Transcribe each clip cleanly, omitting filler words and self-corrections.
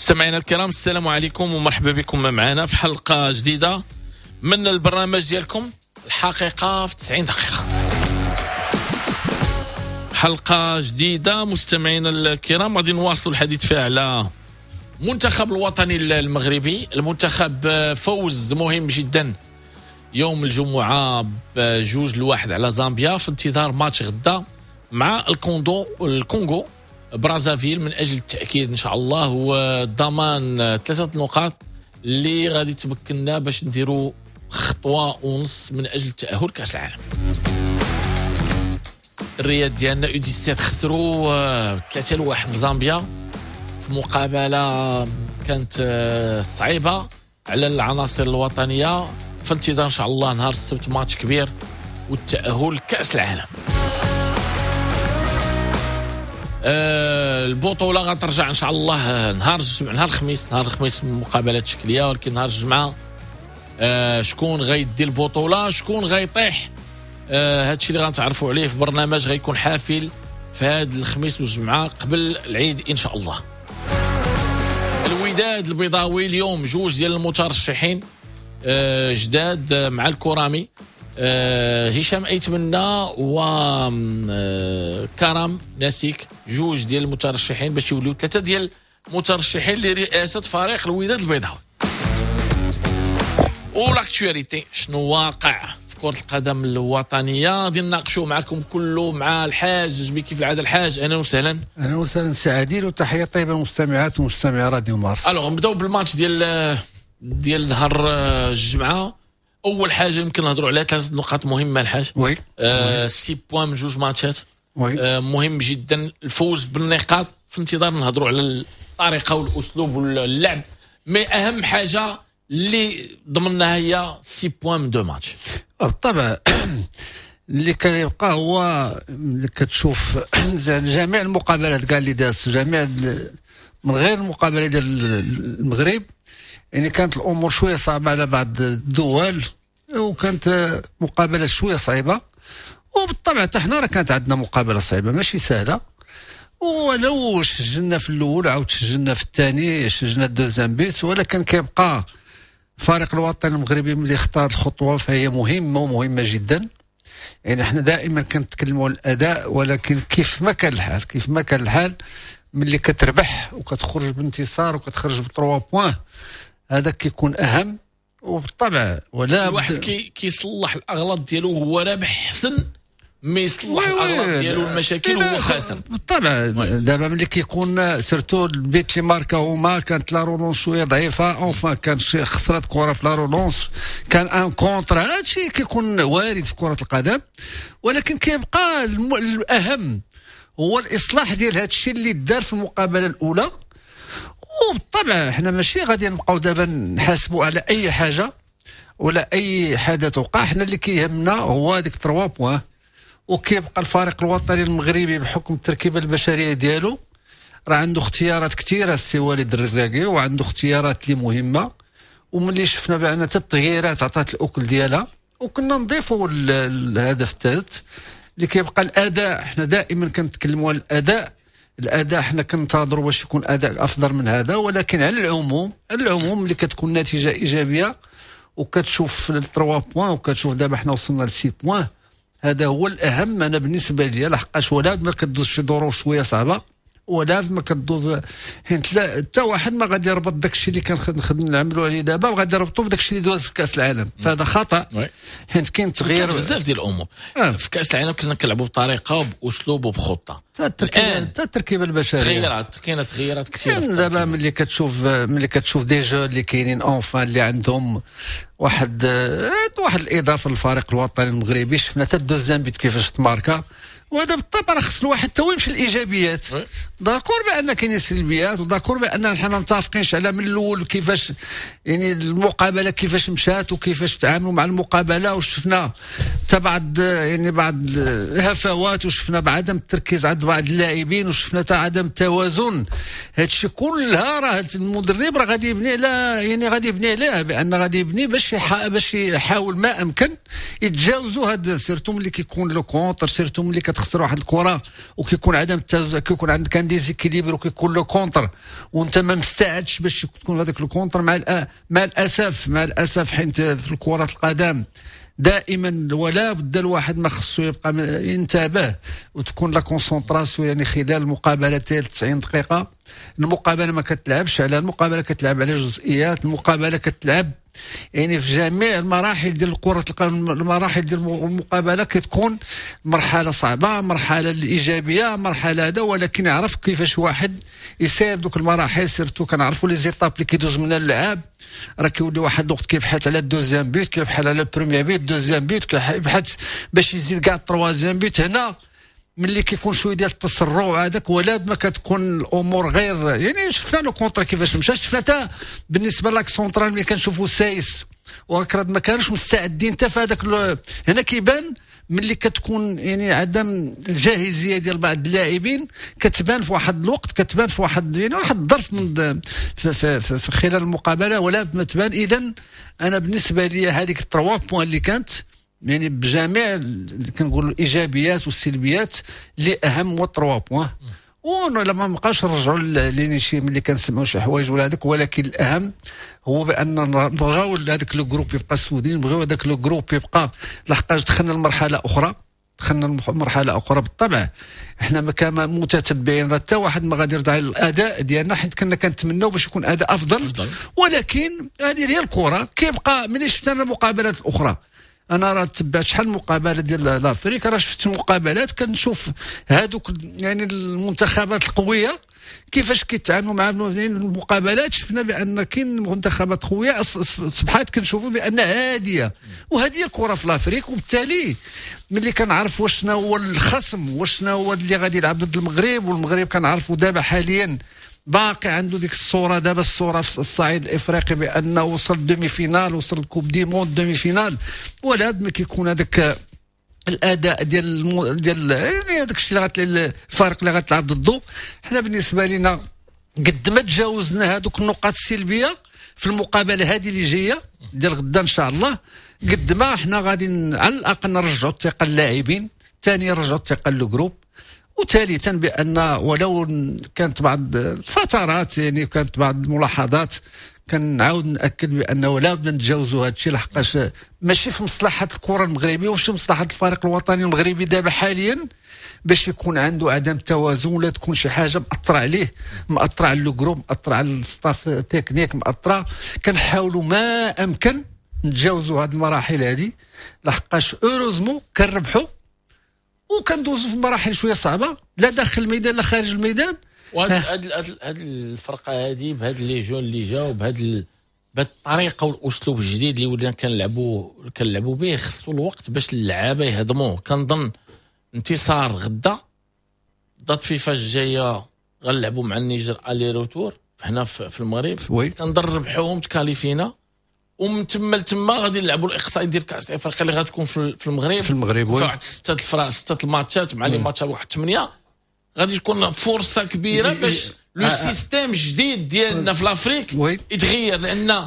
مستمعينا الكرام، السلام عليكم ومرحبا بكم معنا في حلقة جديدة من البرنامج ديالكم الحقيقة في 90 دقيقة. حلقة جديدة مستمعينا الكرام، غادي نواصلوا الحديث فيها على المنتخب الوطني المغربي. المنتخب فوز مهم جدا يوم الجمعة ب2-1 على زامبيا في انتظار ماتش غدا مع الكونغو برازافيل من أجل التأكيد إن شاء الله وضمان 3 نقاط اللي غادي تمكننا باش نديروا خطوة ونص من أجل تأهل كأس العالم. الرياض ديالنا U17 خسروا 3-1 في زامبيا في مقابلة كانت صعيبة على العناصر الوطنية، في انتظار إن شاء الله نهار السبت ماتش كبير والتأهل كأس العالم. البطولة غترجع إن شاء الله نهار الخميس مقابلات شكلية، ولكن نهار الجمعة شكون غيدي البطولة شكون غيطيح هادشي اللي غنتعرفوا عليه في برنامج غيكون حافل في هاد الخميس والجمعة قبل العيد إن شاء الله. الوداد البيضاوي اليوم 2 ديال المترشحين جداد مع الكرامي، هشام أيتمنى وكرم ناسيك، 2 ديال المترشحين باش يوليو 3 ديال المترشحين لرئاسة فريق الوداد البيضاوي. والاكتواليتي شنو واقع في كرة القدم الوطنية غادي نناقشوا معكم كله مع الحاج كيف العادة. الحاج أهلا وسهلا. أهلا وسهلا سي عادل، وتحية طيبة للمستمعات ومستمعي راديو مارس. الوغ نبداو بالماتش ديال نهار الجمعة. أول حاجة يمكن نهضروا على 3 نقاط مهمة الحاج. وي 6 بوان من 2 ماتشات. وي مهم جدا الفوز بالنقاط، في انتظار نهضروا على الطريقة والأسلوب واللعب، مي أهم حاجة اللي ضمنها هي 6 بوان من 2 ماتش. بالطبع اللي كيبقى هو اللي كتشوف جميع المقابلات كاع اللي داز جميع من غير المقابلة ديال المغرب، يعني كانت الأمور شوية صعبة على بعض الدول وكانت مقابلة شوية صعيبة، وبالطبع حتى حنا راه كانت عندنا مقابلة صعيبة ماشي سهلة، ولو سجلنا في الأول عاود سجلنا في الثاني سجلنا الدوزيام بيت، ولكن كيبقى الفريق الوطني المغربي اللي اختار الخطوة فهي مهمة ومهمة جدا. يعني احنا دائما كنتكلموا عن الأداء، ولكن كيف ما كان الحال ملي كتربح وكتخرج بانتصار وكتخرج ب3 بوان هذا كيكون أهم. وبالطبع ولا الواحد كيصلح الأغلاط ديالو هو رابح حسن ما يصلح الأغلاط ديالو المشاكل وهو خاسر. بالطبع دابا ملي كيكون سيرتو البيت اللي ماركا هما كانت لا رولونس شويه ضعيفه، اونفان كان شي خسرت كره في لا رولونس، كان ان كونتر، هادشي كيكون وارد في كره القدم، ولكن كيبقى الأهم هو الإصلاح ديال هادشي اللي دار في المقابله الأولى. وبالطبع احنا ماشي غادي نبقاو دابا نحاسبوا على اي حاجه ولا اي حدث وقع، احنا اللي كيهمنا هو هذيك 3 بوان. وكيبقى الفريق الوطني المغربي بحكم التركيبه البشريه ديالو راه عنده اختيارات كثيره السي والد الركراكي، وعنده اختيارات اللي مهمه، وملي شفنا بان حتى التغييرات عطات الاكل ديالها، وكنا نضيفوا الهدف الثالث اللي كيبقى الاداء. احنا دائما كنتكلموا على الاداء احنا كننتظروا باش يكون اداء افضل من هذا، ولكن على العموم اللي كتكون نتيجه ايجابيه وكتشوف 3 بوان وكتشوف دابا احنا وصلنا ل 6 بوان، هذا هو الاهم انا بالنسبه لي. لحقاش ولا ما كدوز في ظروف شويه صعبه ولا ما كدوز، حيت حتى واحد ما غادي يربط داكشي اللي كنخدم نعملوا عليه دابا وغادي يربطوا بداكشي اللي دوز في كاس العالم، فهذا خطا. حيت كاين تغيير بزاف ديال الامور في كاس العالم، كنا كنلعبوا بطريقه وباسلوب وبخطه. حتى التركيبه البشريه كاينه تغييرات كثيره دابا ملي كتشوف دي جو اللي كاينين اونفان اللي عندهم واحد الاضافه للفريق الوطني المغربي. شفنا حتى الدوزيام بيت كيفاش تماركا، وهذا بالطبع راه خص الواحد تو يمشي الايجابيات. داكور بان كاينين سلبيات، وداكور بان حنا ما متفقينش على من الاول كيفاش يعني المقابله كيفاش مشات وكيفاش تعاملوا مع المقابله، وشفنا حتى بعض الهفوات، وشفنا بعدم التركيز عند بعض اللاعبين، وشفنا حتى عدم التوازن. هادشي كلها راه المدرب راه غادي يبني عليها بان غادي يبني باش يحاول ما امكن يتجاوزوا هاد سيرتو ملي كيكون لو كونتر، سيرتو ملي كتخسر كتخسر واحد الكره وكيكون عدم التوازن، كيكون عندك ان ديزيكيليبر وكيكون لو كونتر وانت ما مستعدش باش تكون في هذاك الكونتر. مع الاسف حيت في كرة القدم دائما ولا بد الواحد ما خصو يبقى ينتبه وتكون لا كونسونطراسيون، يعني خلال المقابله 90 دقيقه. المقابله ما كتلعبش على المقابله، كتلعب على جزئيات المقابله، كتلعب يعني في جميع المراحل ديال كرة القدم. المراحل ديال المقابله كتكون مرحله صعبه، مرحله الايجابيه، مرحله هذا، ولكن يعرف كيفاش واحد يسير دوك المراحل. سيرتو كنعرفوا لي زيتاب اللي كيدوز من اللعاب، راه كيولي واحد الوقت كيبحث على الدوزيام بيت، كيبحث على البروميير بيت، الدوزيام بيت، كيبحث باش يزيد كاع التروازيام بيت. هنا ملي كيكون شويه ديال التسرع هذاك، ولا ما كتكون الامور غير يعني شفنا لو كونتر كيفاش مشى، شفنا حتى بالنسبه لاك سونترال ملي كنشوفوا سايس واكراد ما كانوش مستعدين حتى في هذاك. هنا كيبان ملي كتكون يعني عدم الجاهزيه ديال بعض اللاعبين، كتبان في واحد الوقت، كتبان في واحد يعني واحد الظرف من في خلال المقابله ولا ما تبان. اذا انا بالنسبه لي هذيك 3 بوين اللي كانت يعني بجميع كنقولوا الايجابيات والسلبيات اللي اهم هو 3 بوين. ولما ما بقاش نرجعوا لشي ملي كنسمعوا شي حوايج ولا هذاك، ولكن الاهم هو بان نبغاو هذاك لو جروب يبقى سودين، نبغيو هذاك لو جروب يبقى، لحقاش دخلنا لمرحله اخرى، بالطبع احنا كما متتبعين حتى واحد ما غادي يرضى على الاداء ديالنا، حيت كنا كنتمناو باش يكون اداء افضل. ولكن هذه هي الكره. كيبقى ملي شفنا المقابلات الاخرى، انا راه تبعت شحال المقابله ديال لافريك، راه شفت المقابلات كنشوف هادوك يعني المنتخبات القويه كيفاش كيتعاملوا مع المقابلات. شفنا بان كاين منتخبات قويه صبحات كنشوفوا بان هاديه، وهذه الكره في لافريك. وبالتالي ملي كنعرف واش شنو هو الخصم، واش شنو هو اللي غادي يلعب ضد المغرب، والمغرب كنعرفوا دابا حاليا باقي عنده ديك الصوره، دابا الصوره في الصعيد الافريقي بانه وصل دومي فينال، وصل الكوب دي موند دومي فينال. ولا ما كيكون هذاك الاداء ديال يعني هذاك الشيء اللي الفريق اللي غتلعب ضده. حنا بالنسبه لنا قد ما تجاوزنا هذوك النقاط السلبيه في المقابله هذه اللي جايه ديال غدا ان شاء الله، قد ما حنا غادي على الاقل نرجعوا الثقه للاعبين، ثانيا نرجعوا الثقه للجروب، وثالثا بان ولو كانت بعض الفترات يعني كانت بعض الملاحظات كنعاود ناكد بانه لا بد نتجاوزوا هذا الشيء، لحقاش ماشي في مصلحه الكره المغربيه وماشي في مصلحه الفريق الوطني المغربي دابا حاليا باش يكون عنده عدم توازن، ولا تكون شي حاجه مأثره عليه، مأثره على لو جروب، مأثره على الستاف تكنيك، مأثره. كنحاولوا ما امكن نتجاوزوا هذه المراحل هذه، لحقاش اوروزمون كنربحوا وكندوزوا في مراحل شويه صعبه، لا داخل الميدان لا خارج الميدان. وهاد الفرقه هذه بهاد لي جون اللي جاوا بهاد الطريقه والاسلوب الجديد اللي ولينا كنلعبوا به، خصو الوقت باش اللعابه يهضموه. كنظن انتصار غدا ضد فيفا الجايه غنلعبوا مع النيجر الي روتور هنا في المغرب، كنربحوهم تكاليفينا، ومن تما لتما غادي نلعبوا الاقصائي ديال كاس افريقيا اللي غتكون في المغرب واحد 6 الماتشات مع لي ماتشات واحد 8. غادي تكون فرصه كبيره باش لو سيستيم الجديد ديالنا في لافريك يتغير، لان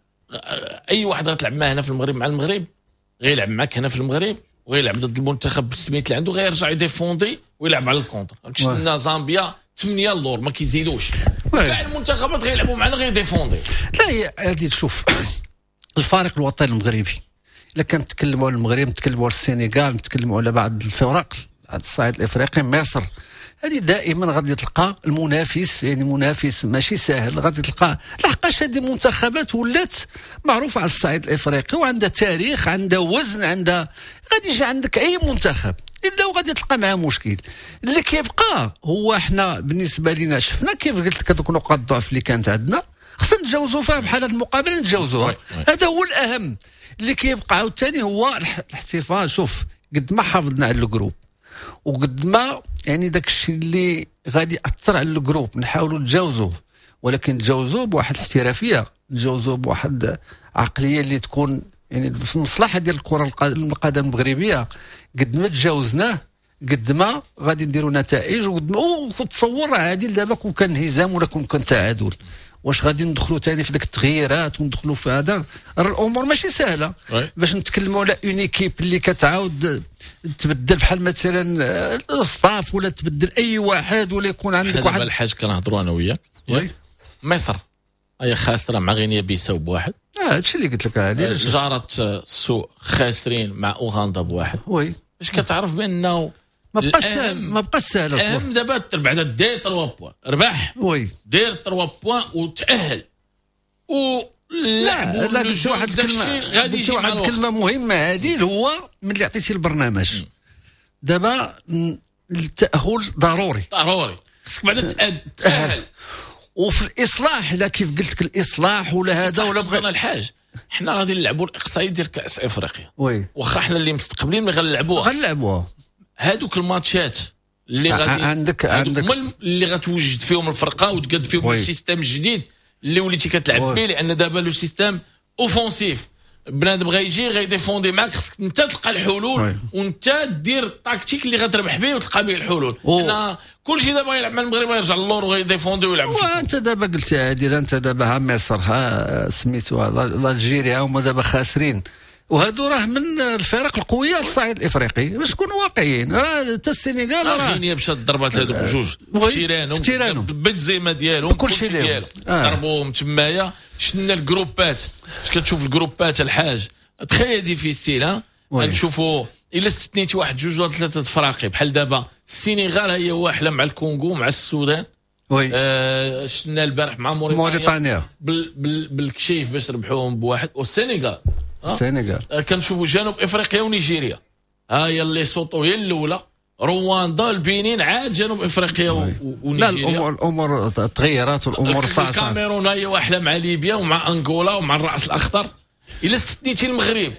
اي واحد غتلعب معاه هنا في المغرب مع المغرب غيلعب معاك هنا في المغرب وغيلعب ضد المنتخب بالسميت اللي عنده، غيرجع يديفوندي ويلعب على الكونتر. شفنا زامبيا 8 اللور ما كيزيدوش، كاع المنتخبات غيلعبوا معنا غيديفوندي. لا هي غادي تشوف الفريق الوطني المغربي، الا كنتكلموا على المغرب، نتكلموا على السنغال، نتكلموا على بعض الفرق على الصعيد الافريقي، مصر، هذه دائما غادي تلقى المنافس، يعني منافس ماشي سهل، غادي تلقى، لحقاش هذه المنتخبات ولات معروفه على الصعيد الافريقي وعندها تاريخ، عندها وزن، عندها غادي يجي عندك اي منتخب الا وغادي تلقى معاه مشكل. اللي كيبقى هو احنا بالنسبه لنا شفنا كيف قلت لك هذوك نقاط الضعف اللي كانت عندنا، خصنا نتجاوزوا فيها بحال هذه المقابله نتجاوزوها. هذا هو الاهم. اللي كيبقى عاوتاني هو الاحتفال. شوف قد ما حافظنا على الجروب وقد ما يعني داك الشيء اللي غادي ياثر على الجروب نحاولوا نتجاوزوه، ولكن نتجاوزوه بواحد الاحترافيه، نتجاوزوه بواحد عقليه اللي تكون يعني في المصلحه ديال الكره القدم المغربيه. قد ما تجاوزناه قد ما غادي نديروا نتائج، وقد ما تصور عادل دابا كون كان انهزام ولا كون كان تعادل، واش غادي ندخلوا ثاني في ديك التغييرات وندخلوا في هذا؟ راه الامور ماشي سهله باش نتكلموا على اون ايكيب اللي كتعاود تبدل بحال مثلا الصاف ولا تبدل اي واحد ولا يكون عندك واحد. الحاج كنهضروا انا وياك مصر هي خاسره مع غينيا بيساو بواحد. هادشي اللي قلت لك هذه جارة السوق خاسرين مع اوغندا بواحد. وي باش كتعرف بانه ما بقاش سهل اهم دابا بعدا دير 3 بوان ربح. وي دير 3 بوان وتاهل لا قلت واحد الكلمه غادي يجي واحد الكلمه مهمه هذه هو من اللي عطيتي البرنامج دابا التاهل ضروري خصك بعدا تاهل. وفي الاصلاح لا كيف قلت لك الاصلاح ولا هذا ولا بغينا الحاج حنا غادي نلعبوا الاقصائي ديال كاس افريقيا. واخا حنا اللي مستقبلين ملي غنلعبوها هادوك الماتشات اللي غادي عندك اللي غتوجد فيهم الفرقه وتقاد فيهم السيستم الجديد اللي وليتي كتلعب به. لان دابا لو سيستم اوفونسيف بنادم غيجي غيديفوندي معك خصك انت تلقى الحلول وانت دير التكتيك اللي غتربح به وتلقى به الحلول. لان كلشي دابا يلعب مع المغرب يرجع للور وغيديفوندي ويلعب. وانت دابا قلتي عادل انت دابا ها مصر ها سميتوها الجيريا هما دابا خاسرين وهادو راه من الفرق القويه الصعيد الافريقي. باش نكونوا واقعيين راه حتى السنغال راه غينيا مشات ضربات هذوك بجوج في تيرانهم بالزيمه ديالهم كلشي ديالهم ضربوهم تمايا. شفنا الجروبات اش كتشوف الجروبات الحاج تخيل دي في ستيل نشوفوا الا استثنيتي 1 2 ولا 3 فراقي بحال دابا السنغال هي واحده مع الكونغو مع السودان. شفنا البارح مع موريتانيا بالكشيف باش ربحوهم بواحد. والسنغال كنشوفوا جنوب افريقيا ونيجيريا هي اللي صوتو هي الاولى. رواندا البنين عاد جنوب افريقيا ونيجيريا. لا الامور تغيرات والامور صعبه. الكاميرون هي واحده مع ليبيا ومع انغولا ومع الراس الاخضر. الا استثنيتي المغرب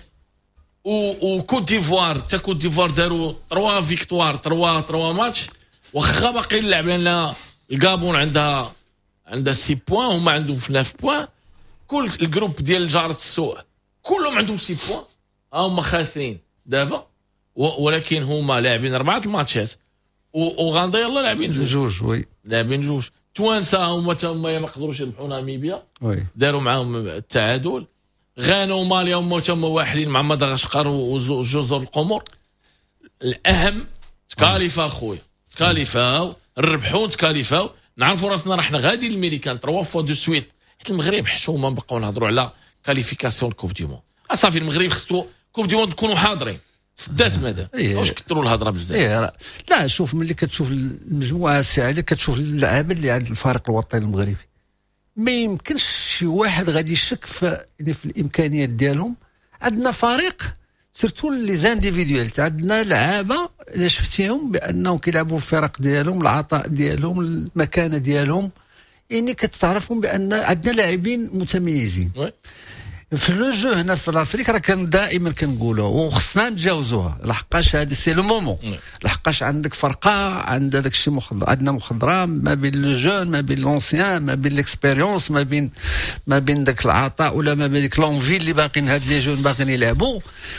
وكوت ديفوار حتى كوت ديفوار داروا 3 فيكتوار 3 ماتش واخا باقي نلعب لان الكابون عندها 6 بوان هما عندهم 9 بوان. كل الجروب ديال جارة السوق كلهم عندهم 6 بوان هما خاسرين دابا. ولكن هما لاعبين 4 الماتشات واوغندا يلا لاعبين جوج لاعبين جوج. توانسه هما ما قدروش يربحوا ناميبيا داروا معاهم التعادل. غانا وماليا هما واحدين مع مدغشقر وجزر القمر. الاهم تكاليفا خويا تكاليفاو نربحوا تكاليفاو نعرفوا راسنا راه حنا غادي للميريكان 3 فوا دو سويت. حيت المغرب حشومه نبقاو نهضروا على كاليفيكاسيون كوب دي مون. صافي المغرب خصو كوب دي مون تكونوا حاضرين سدات ماذا واش كثروا الهضره بزاف. لا شوف ملي كتشوف المجموعه الساعده كتشوف اللعابه اللي عند الفريق الوطني المغربي ما يمكنش شي واحد غادي يشك في الامكانيات ديالهم. عندنا فريق سيرتو لي زانديفيدويل عندنا لعابه اللي شفتيهم بانهم كيلعبوا في الفرق ديالهم العطاء ديالهم المكانه ديالهم يعني كتعرفهم بان عندنا لاعبين متميزين. في لو جو هنا في افريقيا راه كان دائما كنقولوا وخصنا نتجاوزوها لحقاش هذه سي لو مومون. لحقاش عندك فرقه عندها داك الشيء عندنا مخضرام ما بين لو جون ما بين لونسيان ما بين ليكسبيريونس ما بين داك العطاء ولا ما بين ديك لونفي اللي باقيين هاد لي جون باقيين يلعبوا.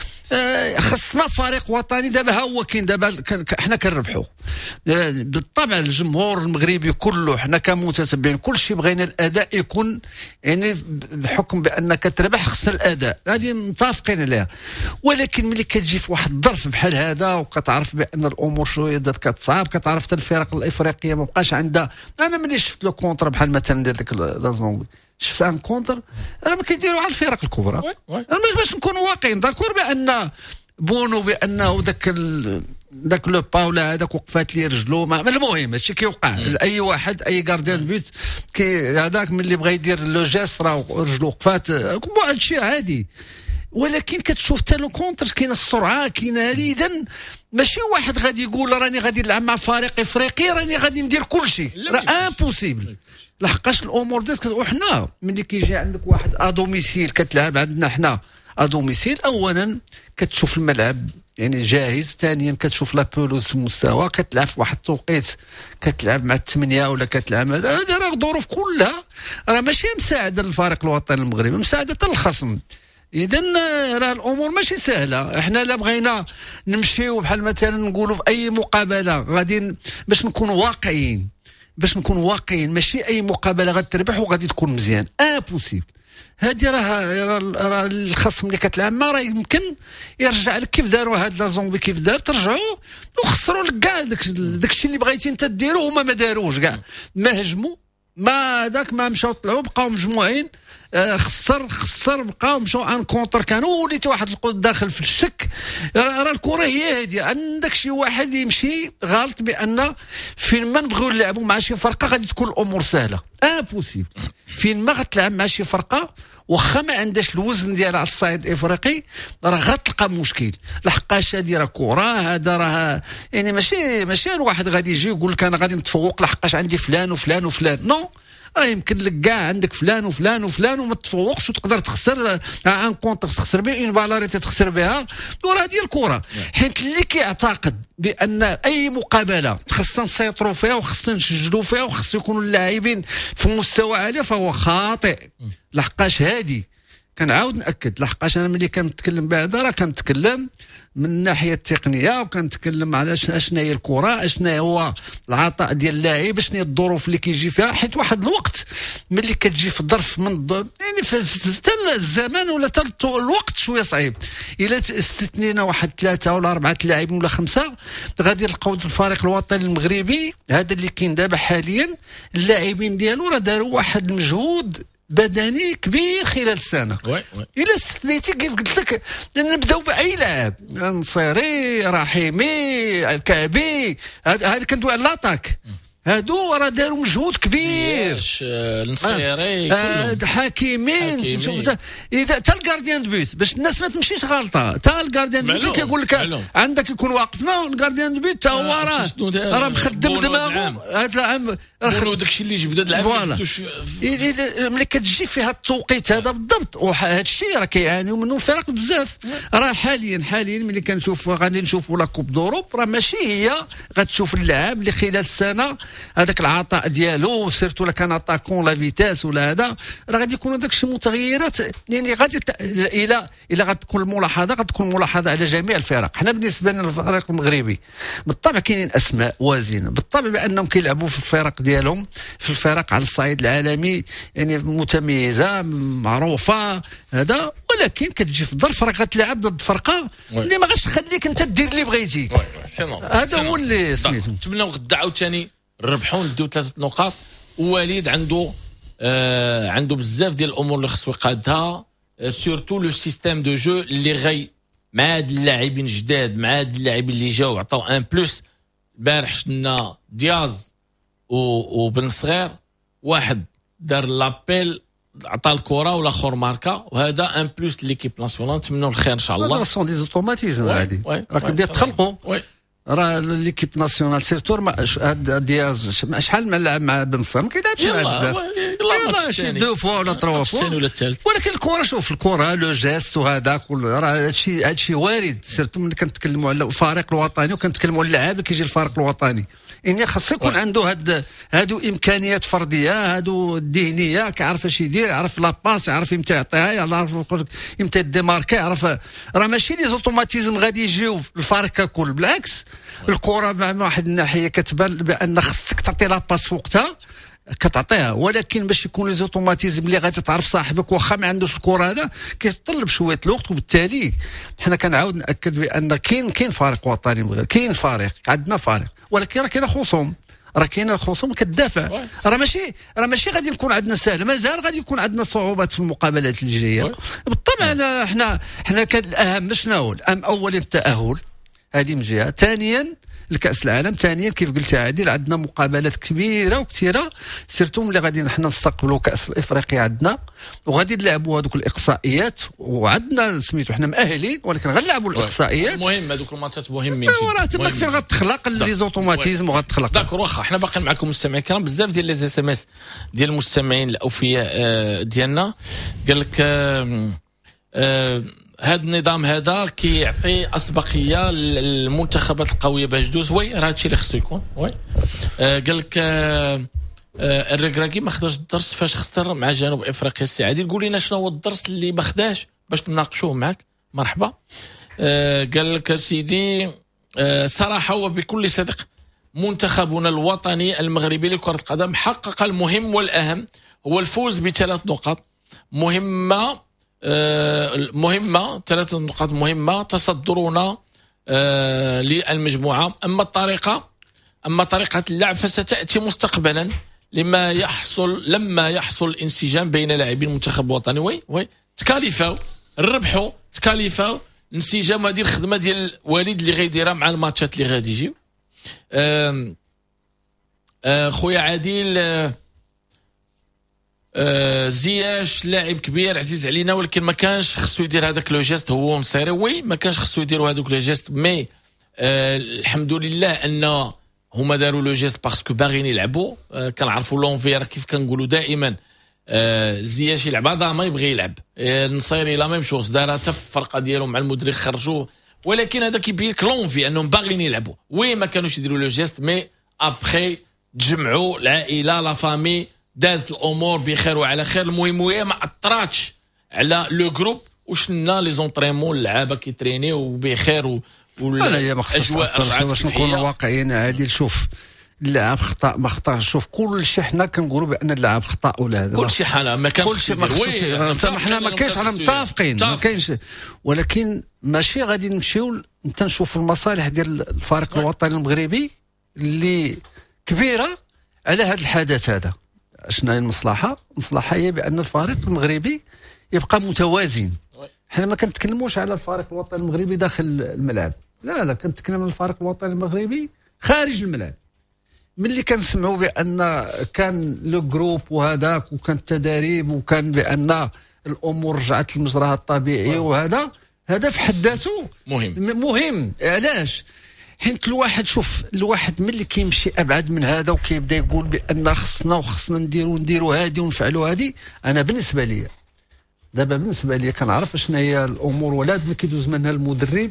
خصنا فريق وطني دابا ها هو كاين دابا حنا كنربحوا بالطبع. الجمهور المغربي كله حنا كمتتبعين كل شيء بغينا الاداء يكون يعني بحكم بانك تربح خصنا الاداء هذه متفقين عليها. ولكن ملي كتجي في واحد الظرف بحال هذا وكتعرف بان الامور شويه بدات كتصعب كتعرف حتى الفرق الافريقيه ما بقاش عندها. انا ملي شفت لو كونتر بحال مثلا ديك لازونغ شفت ان كونتر راه ما كيديروا على الفرق الكبرى. باش نكونوا واقعين داكور بان بونو بانه داك لو باولا هذاك وقفات لي رجلو المهم هادشي كيوقع لاي واحد اي غارديان بيت هذاك ملي بغى يدير لو جيست راه رجلو وقفات هادشي عادي. ولكن كتشوف حتى لو كونتر كاين السرعه كاين هذه. اذا ماشي واحد غادي يقول راني غادي نلعب مع فريق افريقي راني غادي ندير كل شيء راه امبوسيبل. لحقاش الامور ديك وحنا ملي كيجي عندك واحد ادوميسيل كتلعب عندنا حنا ادوميسيل اولا كتشوف الملعب يعني جاهز. ثانيا كتشوف لا بولوس في المستوى كتلعب في واحد التوقيت كتلعب مع 8 ولا كتلعب هذا راه الظروف كلها راه ماشي مساعده للفريق الوطني المغربي مساعده حتى للخصم. اذا راه الامور ماشي سهله. احنا لا بغينا نمشيو بحال مثلا نقولوا في اي مقابله غادي باش نكونوا واقعيين باش نكون واقعيين، ماشي اي مقابله غتربح وغادي تكون مزيان، امبوسيبل. هذه راه الخصم اللي كتلعب ما راه يمكن يرجع لك كيف داروا هاد لا زومبي، كيف دار ترجعوا وخسروا لك كاع داكشي اللي بغيتي انت ديرو، هما ما داروش كاع، ما هجموا، ما هذاك ما مشاو طلعوا، بقاو مجموعين، خسر بقاو مشاو ان كونتر، كانوا وليتي واحد القود داخل في الشك. راه الكره هي هاديه، عندك شي واحد يمشي غلط بان فين ما نبغيو نلعبوا مع شي فرقه غادي تكون الامور سهله، امبوسيبل. فين ما غتلعب مع شي فرقه واخا ما عندهاش الوزن ديالها على الصعيد الافريقي راه غتلقى مشكل، لحقاش هادي راه كره، هذا راه يعني ماشي الواحد غادي يجي يقول لك انا غادي نتفوق لحقاش عندي فلان وفلان وفلان، نو. يمكن لك كاع عندك فلان وفلان وفلان وما تفوقش وتقدر تخسر ان كونتر، تخسر به اون بالاريتي، تخسر بها، وراه هذه الكره. حيت اللي كيعتقد بان اي مقابله خصنا نسيطروا فيها وخصنا نسجلوا فيها وخص يكونوا اللاعبين في مستوى عالي فهو خاطئ، لحقاش هذه كنعاود ناكد، لحقاش انا ملي كنتكلم بهذا راه كنتكلم من الناحيه التقنيه، وكنتكلم على شنو هي الكره، شنو هو العطاء ديال اللاعب، شنو هي الظروف اللي كيجي فيها. حيت واحد الوقت ملي كتجي في ظرف من يعني حتى الزمان ولا حتى الوقت شويه صعيب، الا استثنينا واحد 3 ولا 4 لاعبين ولا 5 غادي نلقاو الفريق الوطني المغربي هذا اللي كاين دابا حاليا، اللاعبين ديالو راه داروا واحد المجهود بدني كبير خلال السنه. الا استثنيتي كيف قلت لك نبداو باي لاعب، النصيري، رحيمي، الكعبي، هذا كندوي على لاطاك، هادو راه داروا مجهود كبير، النصيري حكيمين، اذا تا الكارديان دو بيت باش الناس ما تمشيش غلطه، تا الكارديان دو بيت كيقول لك عندك يكون واقفنا، الكارديان دو بيت تا هو راه مخدم دماغه هذا العام، داكشي اللي جبد هذا العام. اذا ملي كتجي فيها التوقيت هذا بالضبط، وهذا الشيء راه كيعانيو منه الفرق بزاف. راه حاليا ملي كنشوف غادي نشوفوا لا كوب دوروب، راه ماشي هي غتشوف اللاعب اللي خلال السنه هذاك العطاء ديالو، سيرتو كان اتاكون لا فيتاس ولا هذا، راه غادي يكونوا داك الشيء متغيرات، يعني غادي الى غتكون الملاحظه غتكون ملاحظه على جميع الفرق. حنا بالنسبه لنا الفريق المغربي بالطبع كاينين اسماء وازنه، بالطبع بانهم كيلعبوا في الفرق ديالهم، في الفرق على الصعيد العالمي يعني متميزه معروفه هذا، ولكن كتجي في ظرف راك غتلعب ضد فرقه اللي ما غاش تخليك انت دير اللي بغيتي. هذا هو اللي سميتو. نتمنوا غدا عاوتاني نربحوا نديو 3 نقاط، ووليد عنده بزاف ديال الامور اللي خصو يقادها، سورتو لو سيستيم دو جو اللي غي مع هاد اللاعبين جداد، مع هاد اللاعبين اللي جاو عطاو ان بلوس. البارح شفنا دياز وبن صغير، واحد دار لابيل عطى الكره والاخر ماركا، وهذا ان بلوس ليكيب ناسيونال. نتمنوا الخير ان شاء الله. سون دي اوتوماتيزم هادي راك بديت تخلقوا. راه ليكيب ناسيونال سيرتور دياز شحال ما لعب مع بن صغير، ما كيلعبش مع بزاف، يلاه شي 2 فوا ولا 3 فوا، ولكن الكره شوف الكره لو جيست وهذاك راه هادشي وارد. سيرتو ملي كنتكلموا على الفريق الوطني وكنتكلموا على اللاعب كيجي الفريق الوطني، يعني خاص يكون عنده هادو امكانيات فرديه، هادو ذهنيه، كيعرف اش يدير، يعرف لاباس، يعرف امتى يعطيها، يعرف امتى يديماركي، يعرف. راه ماشي لي زوتوماتيزم غادي يجيو الفريق ككل، بالعكس الكره مع واحد الناحيه كتبان بان خصك تعطي لاباس في وقتها كتعطيها، ولكن باش يكون لي زوتوماتيزم اللي غادي تعرف صاحبك واخا ما عندوش الكره هذا كيتطلب شويه الوقت. وبالتالي حنا كنعاود ناكد بان كاين فريق وطني مغربي، كاين فريق، عندنا فريق، ولكن راه كاين خصوم، راه كاينه خصوم كتدافع. راه ماشي غادي نكون عندنا سهل، مازال غادي يكون عندنا صعوبات في المقابلات اللي جايه. بالطبع حنا كان الاهم شنو هو؟ اولا التاهل، هذه من جهه، ثانيا الكاس العالم، ثانيا كيف قلت عادل عندنا مقابلات كبيره وكثيره، سيرتو ملي غادي نحن نستقبلوا كاس افريقيا عندنا، وغادي نلعبوا هذوك الاقصائيات، وعندنا سميتو حنا مأهلين، ولكن غنلعبوا الاقصائيات. مهم هذوك الماتشات مهمين جدا. راه تماك فين غتخلق لي زوتوماتيزم وغتخلق. داكور، واخا حنا باقيين معكم مستمعين الكرام. بزاف ديال لي اس ام اس ديال المستمعين الاوفياء ديالنا قال لك هذا النظام هذا كيعطي اسبقيه للمنتخبات القويه باش دوز. وي راه هادشي اللي خصو يكون. وي قال لك الركراكي ما خداش الدرس فاش خسر مع جنوب افريقيا. السي عادل قول لنا شنو هو الدرس اللي ما خداش باش نناقشوه معك. مرحبا. قال لك سيدي صراحه وبكل صدق منتخبنا الوطني المغربي لكرة القدم حقق المهم والأهم هو الفوز ب3 نقاط مهمة 3 نقاط مهمة تصدرنا للمجموعة. أما طريقة اللعب فستأتي مستقبلا لما يحصل الانسجام بين لاعبين المنتخب الوطني وي تكاليفاو ربحوا تكاليفاو الانسجام. هذه الخدمة ديال وليد اللي غيديرها مع الماتشات اللي غادي يجيو. خويا عادل زياش لاعب كبير عزيز علينا ولكن ما كانش خصو يدير هذاك لو جيست. هو مصيري وي ما كانش خصو يديروا هذوك لو جيست مي الحمد لله ان هما داروا لو جيست باسكو باغيين يلعبوا. كنعرفوا لونفير كيف كنقولوا دائما زياش يلعب هذا ما يبغي يلعب. النصيري لا ميم شوز دار حتى في الفرقه ديالهم مع المدرب خرجوه ولكن هذا كيبين لك لونفي انهم باغيين يلعبوا. وي ما كانوش يديروا لو جيست مي ابخي تجمعوا العائله لا فامي دازت الامور بخير وعلى خير. المهم هي ما اثراتش على لو جروب وشنا لي زونطريمون اللعابه كيترينيو بخير الاجواء باش نكونوا واقعيين. عادل شوف اللاعب خطا ما خطاش. شوف كل شيء حنا كنقولوا بان اللاعب خطا ولا هذا كل شيء حنا ما كانش حنا ما كاينش حنا متفقين ما كاينش ولكن ماشي غادي نمشيو نشوف المصالح ديال الفريق الوطني المغربي اللي كبيره على هذا الحدث هذا. شنو هي المصلحه هي بان الفريق المغربي يبقى متوازن. حنا ما كنتكلموش على الفريق الوطني المغربي داخل الملعب لا كنتكلم على الفريق الوطني المغربي خارج الملعب. ملي كنسمعوا بان كان لو جروب وهذاك وكان التدريب وكان بان الامور رجعت لمجراها الطبيعي هذا في حد ذاته مهم. علاش؟ حيت الواحد ملي كيمشي ابعد من هذا وكيبدا يقول بان خصنا نديروا هذه ونفعلوا هذه. انا بالنسبه لي كنعرف شنو هي الامور ولا ملي كيدوز منها المدرب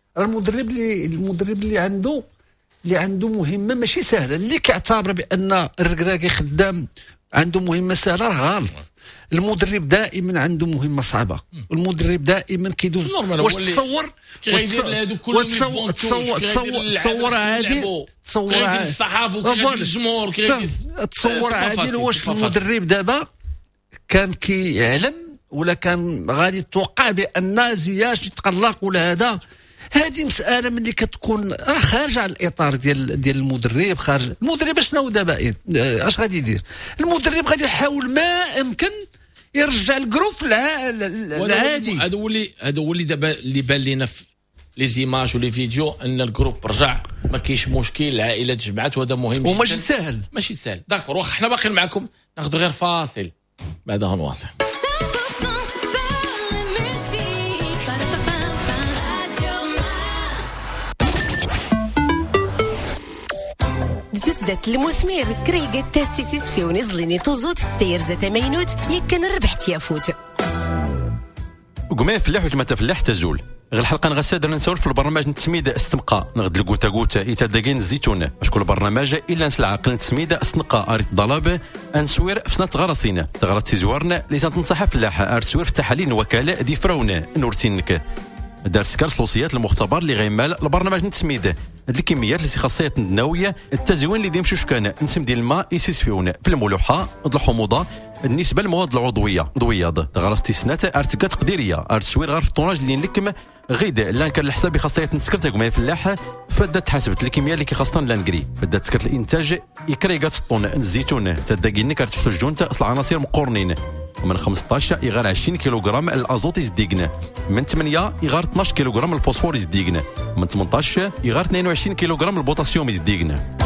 اللي عنده مهمه ماشي سهله. اللي كيعتبر بان الركراكي خدام عنده مهمه سهله راه غلط. المدرب دائما عنده مهمه صعبه. المدرب دائما كيدوز واش تصور عادي واش المدرب دابا كان كيعلم ولا كان غادي يتوقع بان زياش يتقلق ولا هذا. هذه مساله ملي كتكون راه خارجه على الاطار ديال المدرب. خارج المدرب شنو دابا اش غادي يدير؟ المدرب غادي يحاول ما امكن يرجع الجروب العادي. هذا هو اللي دابا اللي بان لينا في لي زيماج ولي فيديو ان الجروب رجع ما كاينش مشكل العائله تجمعات وهذا مهم جدا ماشي سهل. داكور واخا حنا باقيين معكم ناخذ غير فاصل بعدها نواصل. تسدت المثمر كريقة تاسيسيس في ونزليني توزوت تيرزة مينوت يكن ربحت يافوت وقما فلاح وما تفلاح تزول غير الحلقه نغسادر نسولف في البرنامج نتسميد استمقى نغد الكوتا كوتا يتداكين الزيتون اشكون البرنامج الا نسل عقل نتسميد استنقى اريت ضلابه انسوير في سنه غراسينا تغرات تزورنا اللي تنصح فلاح ارسوير في تحاليل وكاله دي فراونه نورتينك دار سكار سلوسيات المختبر اللي غيمال البرنامج نتسميد هاد الكميات اللي خاصيات النوويه التزوين اللي ديمشوش كان نسم ديال الماء يسيسفيون في الملوحه الحموضه النسبه للمواد العضويه غير استثناءات ارتكات تقديريه ارتسوير غير في الطوناج اللي نلكم غيد لان كان الحساب خاصيات نسكرت كما فلاح فدات حسبت الكميه اللي كيخاصنا لا نقري فدات سكرت الانتاج يكريغات الطون الزيتون تداكيني كارتحتو جونتا اصل عناصر مقورنين ومن 15 يغار 20 كيلوغرام الازوت يزديقنا من 8 يغار 12 كيلوغرام الفوسفور يزديقنا من 18 يغار 22 كيلوغرام البوتاسيوم يزديقنا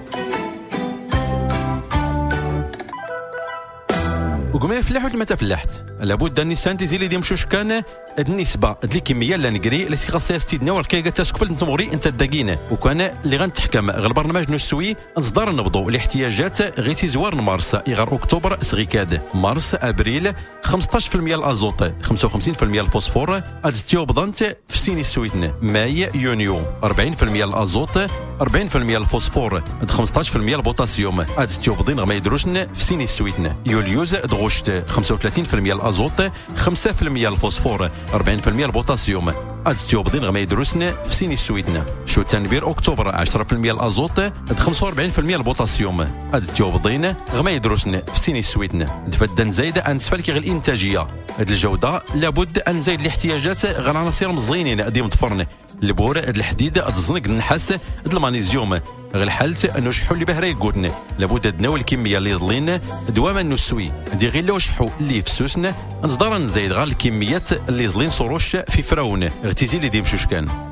وكما فلاح ولا ما تفلحت لابد ان السانتيزي اللي يمشوش كان النسبه الكميه اللي نقري اللي خاصها استدنا وركايه تسكفل نتمغري انت داكينه وكان اللي غنتحكم غير البرنامج نسوي اصدار نبضوا الاحتياجات غير زوار مارس يغار اكتوبر سغيكاد مارس ابريل 15% الازوت 55% الفوسفور ازتيو بضنت في سيني السويتن ماي يونيو 40% الازوت 40% الفوسفور 15% البوتاسيوم ازتيو بضين ما يدروشن في سيني السويتن يوليوز دغوشت 35% الازوت 5% الفوسفور 40% البوتاسيوم التيوبدين غما يدرسنا في سيني السويدنا شو تنبير اكتوبر 10% الازوت 45% البوتاسيوم التيوبدين غما يدرسنا في سيني السويدنا تفدن زايده ان تفلكي غير الانتاجيه هاد الجوده لابد ان نزيد الاحتياجات غير عناصر مزينين ديما تفرن البور الحديد الزنق النحاس المغنيسيوم غير الحالت انه شحو اللي بهرا يقولنا لابد ناول الكميه اللي ظلين دواما نسوي دي غير لو شحو اللي فسوسنا نصدر نزيد غير الكميات اللي ظلين صروش في فراون اغتزي اللي ديمشوش كان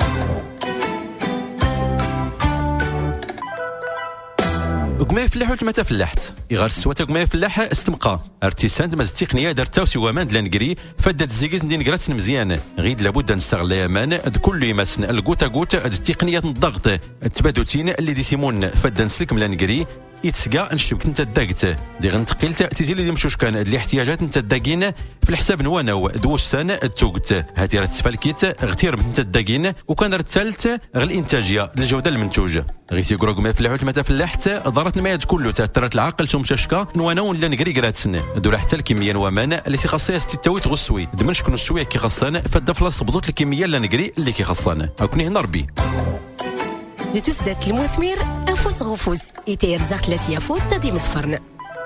وكما يفلح وما تفلحت يغار السوات وكما يفلح استمقى ارتيساند ماز التقنيه دارتاو سي وامان دلانكري فدات الزيكيز ندير نكرات مزيان غيد لابد نستغل يامان كل يمسن الكوتا كوتا التقنيه الضغط التبادوتين اللي ديسيمون فدا نسلك ملانكري يتسقى نشبك انت داكت دي غنتقيل تيزي اللي مشوش كان الاحتياجات انت داكين في الحساب نوانو دوستان التوقت هاتي راه تفالكيت اغتير انت داكين وكان رتالت غير الانتاجيه الجوده المنتوج غير تيقولوا ما فلاحوت ما تفلحت ضرت ما كله تاثرت العقل ثم تشكا نوانو ولا نقري قراتسن دول حتى الكميه نوامان اللي خاصها ستويت غسوي دمنش كنو السويه كي خاصنا فدا فلاص بضوت الكميه اللي نقري اللي كي خاصنا هاكوني هنا ربي لتسدات المثمر أفوس غفوز يتير زاق التي يفوت تدي متفرن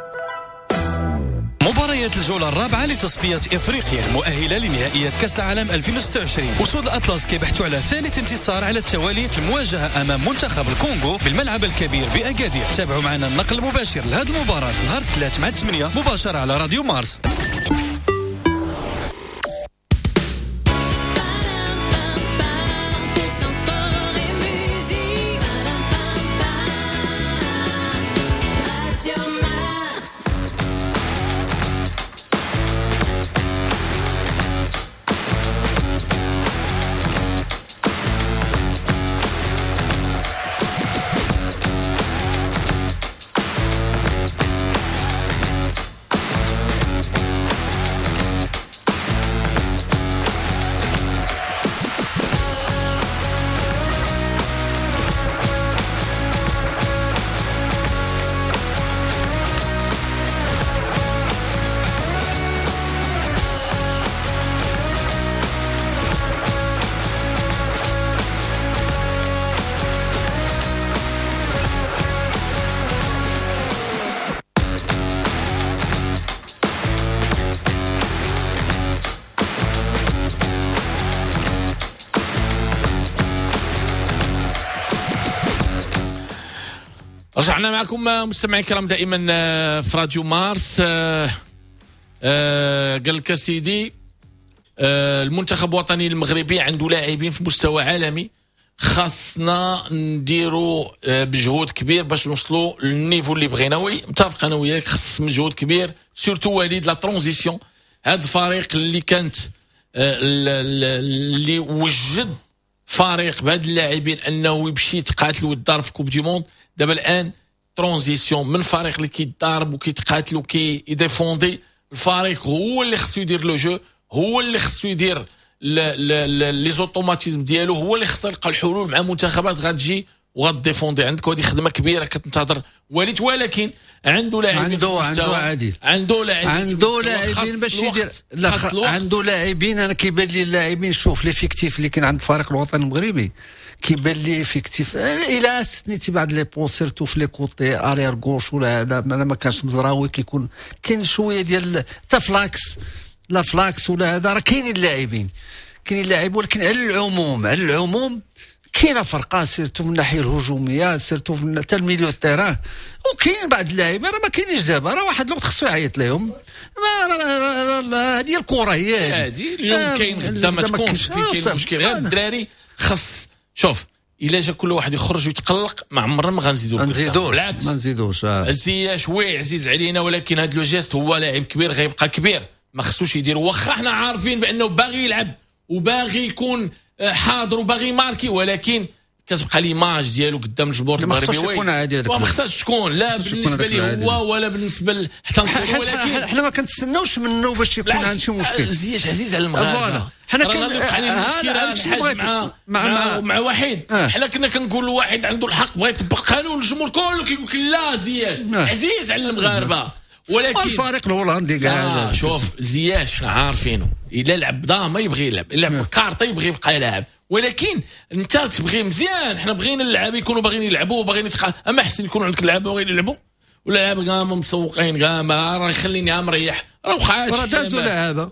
مباريات الجولة الرابعة لتصفية إفريقيا المؤهلة لنهائيات كأس العالم 2026 أسود الأطلس كيبحثوا على ثالث انتصار على التوالي في المواجهة أمام منتخب الكونغو بالملعب الكبير بأكادير. تابعوا معنا النقل المباشر لهذه المباراة نهار 3 مع 8 مباشرة على راديو مارس. رجعنا معكم مستمعين الكرام دائما في راديو مارس. قال لك سيدي المنتخب الوطني المغربي عنده لاعبين في مستوى عالمي، خاصنا نديروا بجهود كبير باش نوصلوا للنيفو اللي بغيناوي. متفق انا وياك، خص مجهود كبير سورتو وليد لا ترانزيسيون. هذا الفريق اللي كانت اللي وجد فريق بهاد اللاعبين انه يمشي يتقاتل ويدار في كوب دي موند، دابا الان ترانزيسيون من فريق اللي كيتضارب وكيتقاتل وكيديفوندي، الفريق هو اللي خصو يدير لو جو، هو اللي خصو يدير لي زوتوماتيزم ديالو، هو اللي خصو يلقى الحلول مع منتخبات غتجي وغاديفوندي عندك. وهذه خدمه كبيره كتنتظر وليد، ولكن عنده لاعبين عنده لاعبين باش يدير عنده لاعبين. انا كيبان لي اللاعبين، شوف ليفيكتيف اللي كاين عند الفريق الوطني المغربي كيبان لي فيكتيف الى سنيتي بعد لي بون سيرتو في لي كوتي ارير غوش ولا هذا ما كانش مزراوي، كيكون كاين شويه ديال تا فلاكس لا فلاكس ولا هذا، راه كاينين اللاعبين ولكن على العموم كاينه فرقه سيرتو من الناحيه الهجوميه، سيرتو حتى الميليو تيران، وكاين بعض اللاعبين راه ما كاينينش دابا، راه واحد الوقت خصو يعيط لهم. هذه الكره هي هذه اليوم كاين غدا ما تكونش كاين مشكل. غير الدراري خص شوف الا جا كل واحد يخرج ويتقلق ما عمرنا ما غنزيدوش زياش وي عزيز علينا، ولكن هذا لو جيست هو لاعب كبير غيبقى كبير، ما خصوش يدير. واخا حنا عارفين بانه باغي يلعب وباغي يكون حاضر وباغي ماركي، ولكن كتبقى ليماج ديالو قدام الجمهور المغربي ما خصهاش تكون لا بالنسبه ليه هو ولا بالنسبه حتى نصير. ولكن حنا ما كنتسناوش منه باش يكون عنده شي مشكل. زياش عزيز على المغاربه، حنا كان مع واحد حنا كنا كنقولوا واحد عنده الحق بغى يطبق قانون، الجمهور كله كيقول لك لا زياش عزيز على المغاربه. ولكن الفريق الهولندي كاع شوف زياش حنا عارفينه الا لعب ما يبغي يلعب، يلعب كارطه يبغي يبقى يلعب. ولكن انت تبغي مزيان، حنا بغينا اللعاب يكونوا باغيين يلعبوا وباغيين اما احسن يكونوا عندك اللعابه باغيين يلعبوا ولا لعابه كاع مسوقين كاع ما راه يخليني مريح راه وخا راه دازوا لعابه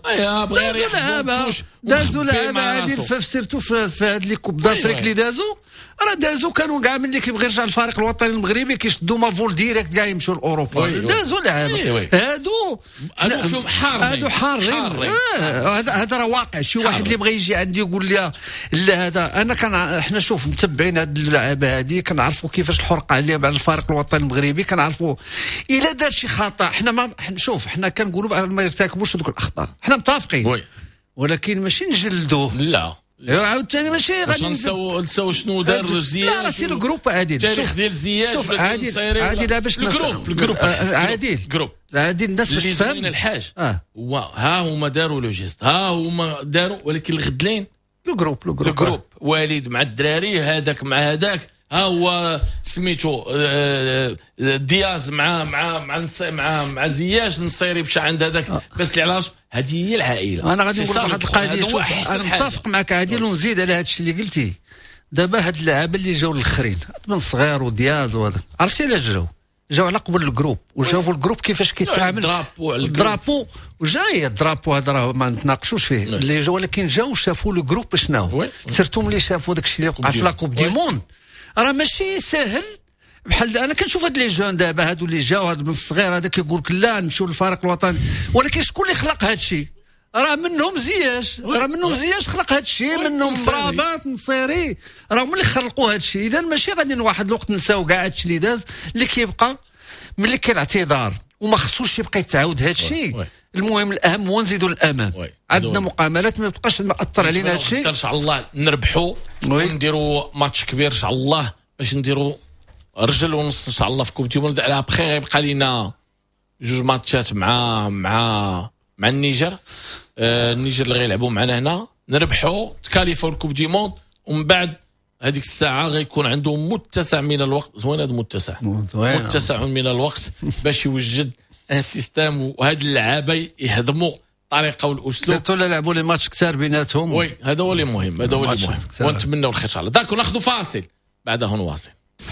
دازوا لعابه عادي سيرتو في هاد لي كوب دافريك اللي دازوا كانوا كاع ملي كيبغي يرجع الفريق الوطني المغربي كيشدوا مافول ديريكت كاع يمشوا لاوروبا. دازوا لعابه هادو فيهم حارين. هذا راه واقع. شي واحد اللي بغى يجي عندي يقول لي لا هذا انا احنا شوف متبعين هاد اللعابه هادي كنعرفوا كيفاش الحرقه عليهم على الفريق الوطني المغربي، كنعرفوا الا دار شي خطا حنا ما نشوف حنا كنقولوا ما يرتكبوش هذوك الاخطاء، حنا متفقين ولكن ماشي نجلدوه. لا عاوتاني ماشي غادي نساو شنو دار زياش. لا راه سير الجروب عادي التاريخ ديال زياش عادي لا باش الجروب عادي الناس باش تفهم الحاج. ها هما داروا لو جيست، ها هما داروا، ولكن الغدلين الجروب والد مع الدراري هذاك مع هذاك، ها هو سميتو دياز مع زياش النصيري مشى عند هذاك بس اللي علاش هذه هي العائله. انا غادي نقول واحد القضيه. شوف انا متفق معك عادل ونزيد على هذا الشيء اللي قلتي. دابا هاد اللعابه اللي جاوا الاخرين من صغير ودياز وهذا عرفتي علاش جاوا على قبل الجروب وشافوا الجروب كيفاش كيتعامل الدرابو وجاي الدرابو هذا راه ما نتناقشوش فيه اللي جاوا، ولكن جاوا شافوا الجروب شنو سيرتو ملي شافوا داك الشيء اللي وقع في لاكوب دي موند راه ماشي سهل. بحال انا كنشوف هاد لي جون دابا هادو اللي جاوا هاد من الصغير هذا كيقول لك لا نمشيو للفريق الوطني، ولكن شكون اللي خلق هاد الشيء؟ راه منهم زياش خلق هاد الشيء، منهم مرابط نصيري راه هما اللي خلقوا هاد الشيء. اذا ماشي غادي واحد الوقت نساو كاع هاد الشيء اللي داز. اللي كيبقى ملي كاين اعتذار وما خصوش يبقى يتعاود هاد الشيء. المهم الاهم هو نزيدوا للامام. عندنا مقاملات ما يبقاش تاثر علينا هاد الشيء. ان شاء الله نربحوا ونديروا ماتش كبير ان شاء الله باش نديروا رجل ونص ان شاء الله في كوب دي موند. على بخير غيبقى لينا 2 ماتشات مع النيجر. النيجر اللي غيلعبوا معنا هنا نربحوا تكاليفوا الكوب دي موند، ومن بعد هذيك الساعه غيكون عندهم متسع من الوقت. زوين هذا متسع من الوقت باش يوجد ان سيستم وهاد اللعابه يهضموا الطريقه والاسلوب. سيرتو لعبوا لي ماتش كثار بيناتهم. وي هذا هو اللي مهم، ونتمنوا الخير ان شاء الله. داك ناخذوا فاصل بعدها نواصل.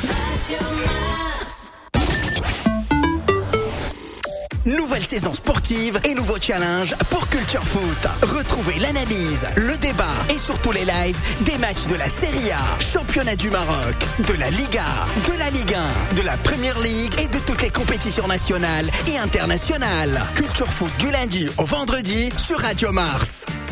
Nouvelle saison sportive et nouveau challenge pour Culture Foot. Retrouvez l'analyse, le débat et surtout les lives des matchs de la Serie A, Championnat du Maroc, de la Liga, de la Ligue 1, de la Premier League et de toutes les compétitions nationales et internationales. Culture Foot du lundi au vendredi sur Radio Mars.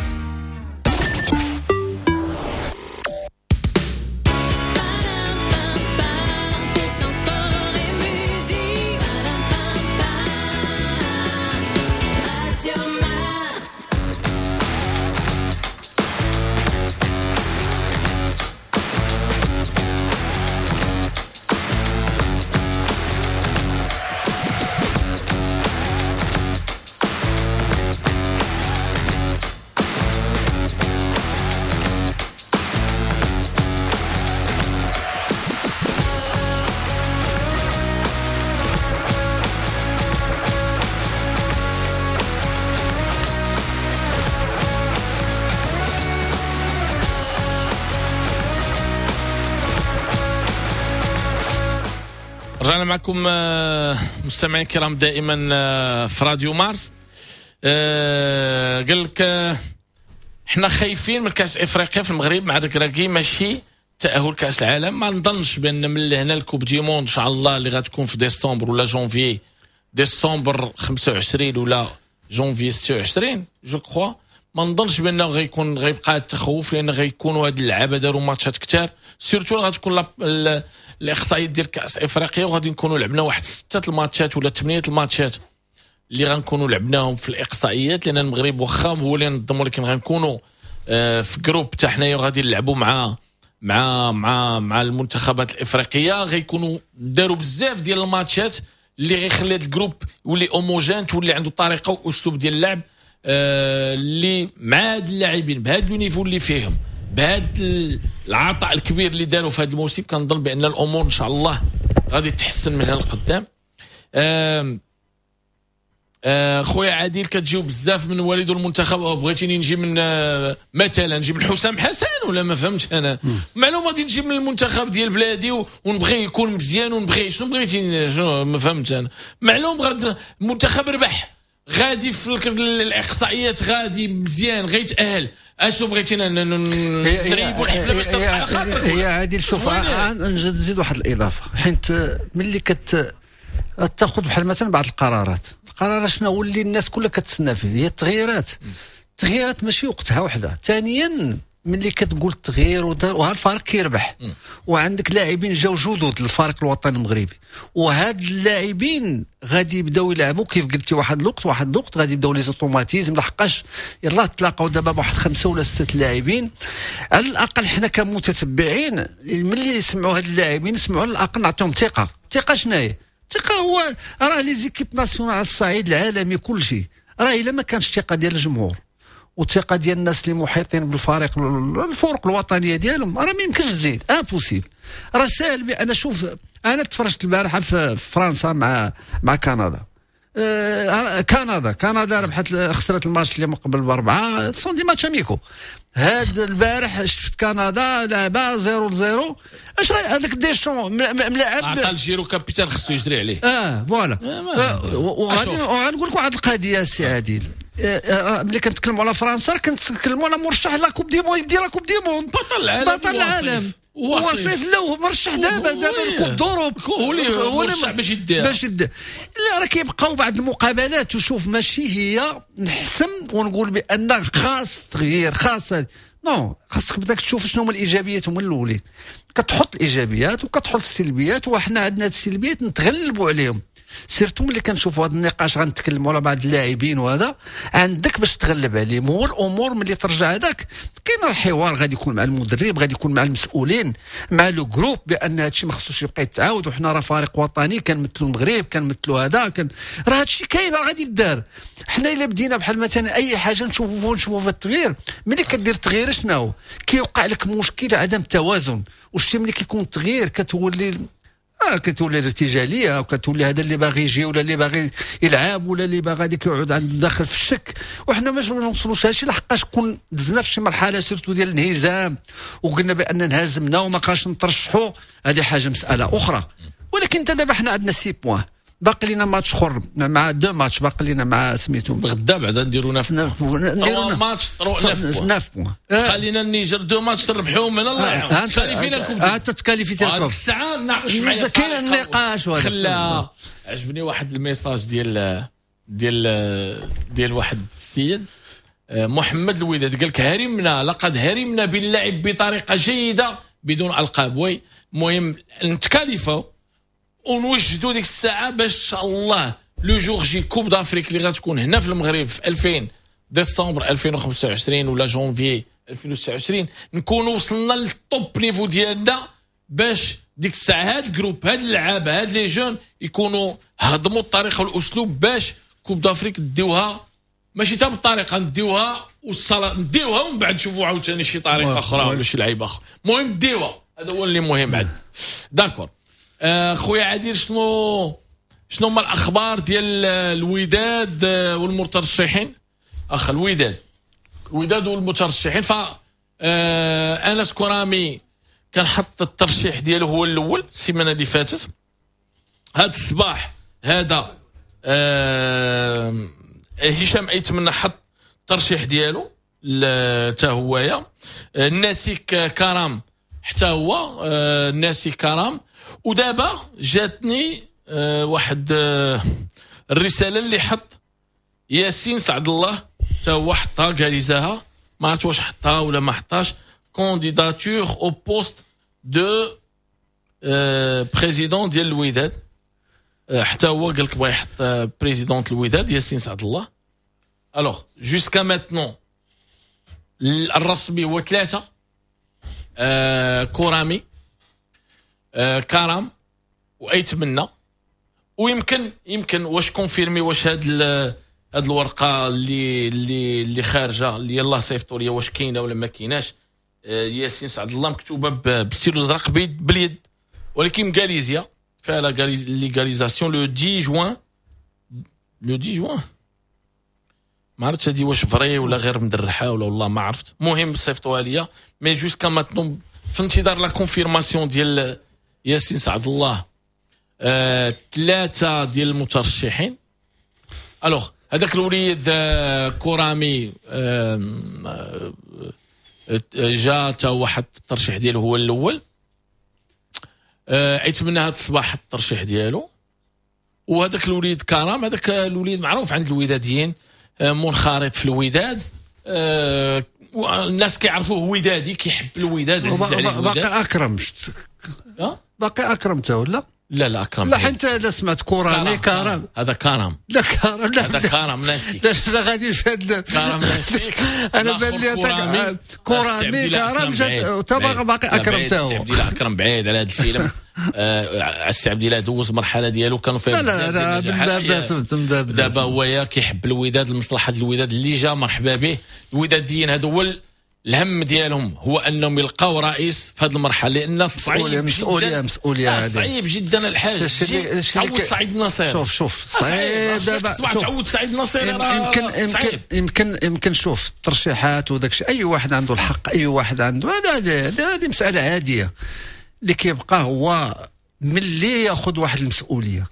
رجعنا معكم مستمعين الكرام دائما في راديو مارس. قال لك احنا خايفين من كاس افريقيا في المغرب مع الكراكي ماشي تاهل كاس العالم. ما نظنش بان من هنا الكوب دي موند ان شاء الله اللي غتكون في ديسمبر ولا جونفي، ديسمبر 25 ولا جونفي 26 جو كخوا، ما نظنش بانه غيبقى التخوف، لان غيكونوا هاد اللعابه داروا ماتشات كثار. سيرتو غتكون الاحصائيات ديال كاس افريقيا وغادي نكونوا لعبنا واحد 6 الماتشات ولا 8 الماتشات اللي غنكونوا لعبناهم في الاقصائيات، لان المغرب واخا هو اللي نظم، ولكن غنكونوا في جروب حتى حنايا غادي نلعبوا مع المنتخبات الافريقيه. غيكونوا داروا بزاف ديال الماتشات اللي غيخلي هذا الجروب يولي اوموجين، تولي عنده طريقه واسلوب ديال اللعب اللي مع هاد اللاعبين بهذا النيفو اللي فيهم، بهذا العطاء الكبير اللي داروا في هذا الموسم. كنظن بان الامور ان شاء الله غادي تحسن من هنا لقدام. خويا عادل كتجيو بزاف من والد المنتخب بغيتيني نجي من مثلا نجيب حسام حسن ولا ما فهمتش انا معلومه غادي نجيب من المنتخب ديال بلادي ونبغي يكون مزيان ونبغي شنو بغيتي شنو ما فهمتش انا معلوم غاد المنتخب ربح غادي في الاقصائيات غادي مزيان غيتاهل اشنو بغيتينا نريبوا الحفله باش تبقى على خاطرك هي عادل شوف نزيد واحد الاضافه حيت ملي تاخذ بحال مثلا بعض القرارات شنو هو اللي الناس كلها كتسنى فيه هي التغييرات ماشي وقتها وحده. ثانيا ملي كتقول التغيير وها الفريق كيربح وعندك لاعبين جاو جدد للفريق الوطني المغربي وهاد اللاعبين غادي يبداو يلعبوا كيف قلتي واحد الوقت غادي يبداو لي زوتوماتيزم لحقاش يلاه تلاقاو دابا بواحد 5 ولا 6 لاعبين على الاقل حنا كمتتبعين ملي يسمعوا هاد اللاعبين يسمعوا على الاقل نعطيهم ثقه شناهي الثقه هو راه لي زيكيب ناسيونال على الصعيد العالمي كل شيء راه الا ما كانش الثقه ديال الجمهور والثقه ديال الناس اللي محيطين بالفريق الفرق الوطنيه ديالهم راه ما يمكنش تزيد امبوسيبل. راه ساهل انا شوف انا تفرجت البارحه في فرنسا مع كندا. كندا ربحت خسرت الماتش اللي من قبل ب4 سون دي ماتش اميكو. هاد البارح شفت كندا لعبه 0-0 اش هذاك ديشون ملاعب عطى الجيرو كابيتان خصو يجري عليه فوالا. وغنقول لك واحد القضيه السي عادل ملي كنتكلموا على فرنسا كنتكلموا على مرشح لا كوب دي موند ديال لا كوب دي موند بطل العالم وصيف لا هو مرشح دابا الكوب دوروب هو مرشح باش يدير لا راه كيبقاو بعض المقابلات وشوف ماشي هي نحسم ونقول بان خاص تغيير نو خاصك بداك تشوف شنو هما الايجابيات هما الاولين كتحط الايجابيات وكتحط السلبيات وحنا عندنا هاد السلبيات نتغلبوا عليهم سيرتو ملي كنشوفوا هذا النقاش غنتكلموا على بعض اللاعبين وهذا عندك باش تغلب عليهم هو الامور ملي ترجع هذاك كاين الحوار غادي يكون مع المدرب غادي يكون مع المسؤولين مع لو جروب بان هادشي ما خصوش يبقى يتعاود وحنا راه فريق وطني كنمثلوا المغرب كنمثلوا هذا راه هادشي كاين راه غادي يدار. حنا الا بدينا بحال مثلا اي حاجه نشوفوا في التغيير ملي كدير التغيير شنو كيوقع لك مشكل عدم توازن وشتي ملي كيكون التغيير كتولي الارتجاليه وكتولي هذا اللي باغي يجي ولا اللي باغي يلعب ولا اللي باغي هذيك يقعد عنده داخل في الشك وحنا ما نوصلوش هادشي لحقاش كون دزنا في شي مرحله سيرتو ديال الانهزام وقلنا بان انهزمنا وما بقاش نترشحوا هذه حاجه مساله اخرى. ولكن انت دابا حنا عندنا 6 بوين باقي لنا ماتش اخر مع 2 ماتش باقي لنا مع سميتو غدا بعدا نديروا 9 ماتش 9 بوين خلينا النيجر 2 ماتش نربحوا من الله يعاون تكاليفينا الكوب انت تكاليفيتي الكوب الساعه نناقش معايا كاين النقاش خلا عجبني واحد الميساج ديال واحد السيد محمد الوداد قال لك لقد هرمنا باللعب بطريقه جيده بدون القاب وي المهم نتكالفوا ونوجدوا ديك الساعه باش ان شاء الله لو جور جي كوب دافريك اللي غتكون هنا في المغرب في 2000 ديسمبر 2025 ولا جونفي 2029 نكونوا وصلنا للطوب نيفو ديالنا باش ديك الساعه هاد الجروب هاد اللعابه هاد لي جون يكونوا هضموا الطريقه والاسلوب باش كوب دافريك نديوها ماشي حتى بالطريقه نديوها نديوها ومن بعد نشوفوا عاوتاني شي طريقه اخرى ولا شي لعيبه اخرى المهم نديوها هذا هو اللي مهم عاد داكور. خويا عادل شنو هما الاخبار ديال الوداد والمترشحين الوداد والمترشحين انس كرامي كان حط الترشيح ديالو هو الاول السيمانه اللي فاتت هذا الصباح هذا هشام ايتمنى حط الترشيح ديالو حتى هويا الناسيك كرام حتى هو الناسيك كرام ودابا جاتني واحد الرساله اللي حط ياسين سعد الله حتى هو حطها قاليزاها ما عرفت واش حطها ولا ما حطاش كونديداتور او بوست دو بريزيدون ديال الوداد حتى هو قال لك بغا يحط بريزيدون الوداد ياسين سعد الله. الوغ جوسكا ماتنون الرسمي هو 3 كرامي كرم وايتمنى ويمكن واش كونفيرمي واش هاد الورقه اللي خارجه اللي يلاه صيفطوا واش كاينه ولا ما كايناش. ياسين سعد الله مكتوبه بستيلو زرق باليد ولكن غاليزيا فيها ليغاليزاسيون لو 10 جوان ما عرفتش هذه واش فري ولا غير مدرحه ولا والله ما عرفت. المهم صيفطوها ليا مي جوسكا ماتنون في انتظار لا كونفيرماسيون ديال ياسين سعد الله. 3 ديال المترشحين. الوغ هذاك الوليد كورامي جا تا واحد الترشيح ديالو هو الاول. يتمنى هذا الصباح الترشيح ديالو. وهذاك الوليد كرام هذاك الوليد معروف عند الوداديين منخرط في الوداد. الناس كيعرفوه ودادي كيحب الوداد عزيز عليه الوداد. باقي اكرم باقي اكرم تا ولا لا اكرم لا حتى لا سمعت كورامي كرم هذا كرم لا كرم لا هذا كرم ناسي لا غادي في هذا كرم ناسيك. انا بان لي كورامي كرم جات تا باقي اكرم تا هو. السي عبد الله اكرم بعيد على هذا الفيلم. السي عبد الله دوز المرحله ديالو كانوا فيها بزاف دابا هو كيحب الوداد المصلحه ديال الوداد اللي جا مرحبا به. الوداديين هذا هو الهم ديالهم هو انهم يلقاو رئيس في هذه المرحله لان صعيب مسؤوليه صعيب جدا الحاج. تعود سعيد النصيري شوف صعيب دابا تعود سعيد النصيري يمكن شوف الترشيحات وداك الشيء اي واحد عنده الحق اي واحد عنده هذه مساله عاديه. اللي كيبقى هو ملي ياخذ واحد المسؤوليه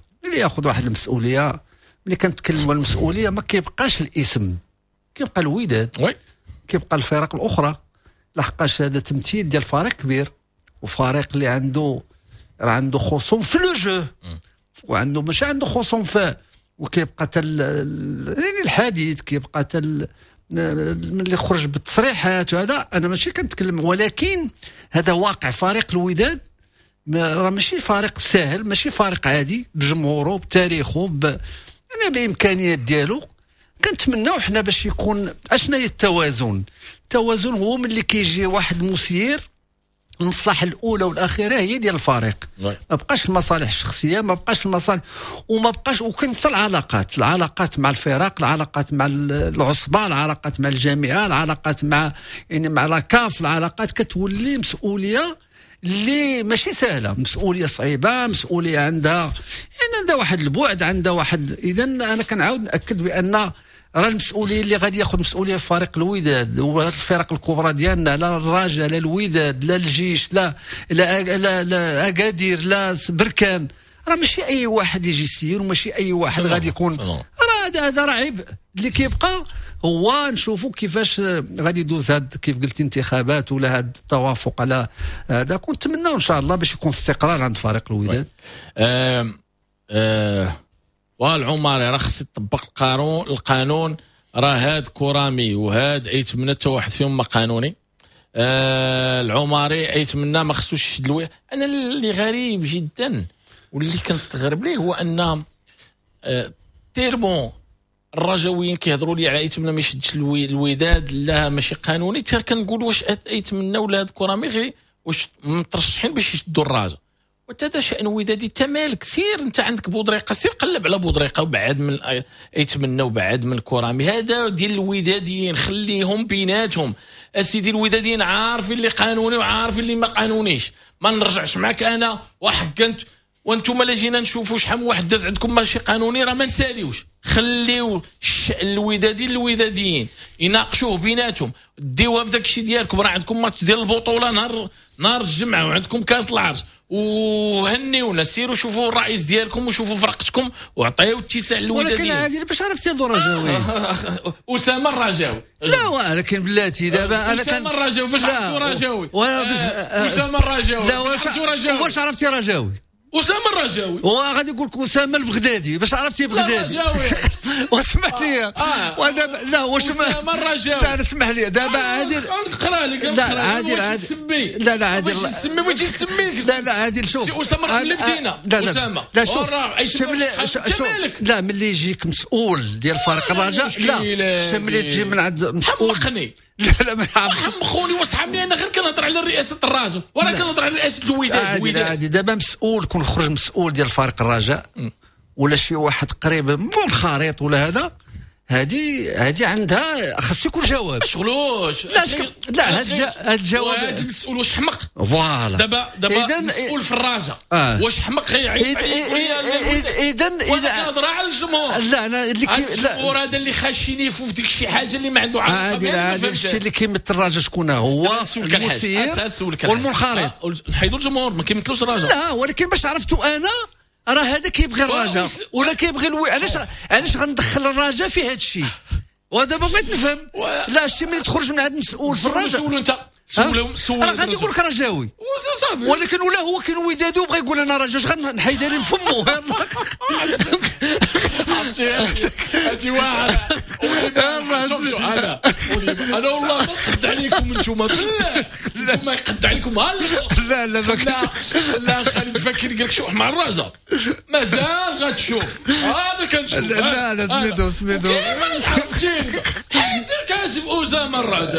ملي كنتكلموا على المسؤوليه ما كيبقاش الاسم كيبقى الوداد كيبقى الفرق الاخرى لحقاش هذا تمثيل ديال فريق كبير وفريق اللي عنده خصوم في لو جو وعنده ماشي عنده خصوم في وكيبقى يعني الحديث كيبقى اللي خرج بالتصريحات وهذا انا ماشي كنتكلم ولكن هذا واقع فريق الوداد راه ماشي فريق سهل ماشي فريق عادي بجمهوره بتاريخه انا بامكانيات ديالو كنتمناو حنا باش يكون اشنا هي التوازن هو ملي كيجي واحد مسير المصلحه الاولى والاخيره هي ديال الفريق ما بقاش المصالح الشخصيه ما بقاش المصالح وما بقاش وكنت العلاقات مع الفرق العلاقات مع العصبه العلاقات مع الجامعه العلاقات مع لاكاف العلاقات كتولي مسؤوليه اللي ماشي سهله مسؤوليه صعيبه مسؤوليه عندها واحد البعد عندها واحد اذا انا كنعاود ناكد بان راه المسؤوليه اللي غادي ياخذ مسؤوليه في فريق الوداد وهاد الفرق الكبرى ديالنا لا الرجاء لا الوداد لا الجيش لا اكادير لا بركان راه ماشي اي واحد يجي يسير وماشي اي واحد غادي يكون هذا راه عيب اللي كيبقى هو نشوفوا كيفاش غادي يدوز هاد كيف قلت انتخابات ولا هاد التوافق على هذا كنت نتمناو ان شاء الله باش يكون استقرار عند فريق الوداد. والعماري راه خص يطبق القانون راه هاد كورامي وهاد يتمنى حتى واحد فيهم ما قانوني. العماري يتمنى ما خصوش يشد انا اللي غريب جدا واللي كنستغرب ليه هو ان تيرمون الرجاويين كيهضروا لي على يتمنى ما يشدش الوداد لا ماشي قانوني كنقول واش يتمنى ولا هاد كورامي غير واش مترشحين باش يشدوا الرجاء وهذا شأن ودادي تمال كثير. انت عندك بودريقه سير قلب على بودريقه وبعد من يتمنى وبعد من كورامي هذا ديال الوداديين خليهم بيناتهم. اسيدي الوداديين عارفين اللي قانوني وعارفين اللي ما قانونيش. ما نرجعش معك انا وحق وانتم لا جينا نشوفوا شحال من واحد داز عندكم ماشي قانوني راه ما نساليوش. خليو الوداديين يناقشوه بيناتهم ديوها في داك الشيء ديالكم. راه عندكم ماتش ديال البطوله نهار الجمعه وعندكم كاس العرش وهنيونا سيروا شوفوا الرئيس ديالكم وشوفوا فرقتكم وعطيو اتساع للوداديين. ولكن عادي باش عرفتي هذو الرجاوي اسامه الرجاوي لا ولكن بلاتي دابا انا اسامه الرجاوي باش عرفتوا رجاوي اسامه الرجاوي واش عرفتي رجاوي أسامة الرجاوي وغادي يقول لك أسامة البغدادي باش عرفتي بغدادي واسمح لي ودابا لا واش أسامة الرجاوي لا اسمح لي دابا عادي نقرا لك لا عادي لا عادي باش يسميك لا عادي شوف أسامة اللي بدينا أسامة لا شوف لا ملي يجيك مسؤول ديال فريق الرجاء لا ملي تجي من عند مسؤول حمقني لا ما حمقوني وصحمني انا غير كنهضر على رئاسة الرجاء ولا كنهضر على رئاسة الوداد. عادي دابا مسؤول كون خرج مسؤول ديال فريق الرجاء ولا شي واحد قريب منخرط ولا هذه عندها خاص يكون جواب. شغلوش لا هذا الجواب هذا المسؤول واش حمق فوالا. دابا المسؤول في الراجا واش حمق غيعيط اذا كنهضر على الجمهور. لا انا الجمهور هذا اللي خاشيني في ديك شي حاجه اللي ما عنده علاقه. هذا الشيء اللي كيمثل الراجا شكون هو المسير والمنخرط. نحيدوا الجمهور ما كيمثلوش الراجا. لا ولكن باش عرفتوا انا راه هذا كيبغي الراجا ولا كيبغي علاش غندخل الراجا في هذا الشيء. ودابا بغيت نفهم. لا الشيء ملي تخرج من هذا المسؤول في الراجا سولو انت سولو راه غادي يقول لك رجاوي ولكن ولا هو كاين ودادو بغى يقول انا راجا غنحيد لي فمو. عرفتي هاتي واحد شوف انا والله ما نقد عليكم انتم بالله ما يقد عليكم. لا خالد فكر قال لك شوف مع الراجا مازال غتشوف هذا كنشوف. لا سميتو عرفتي انت كاتب اسامه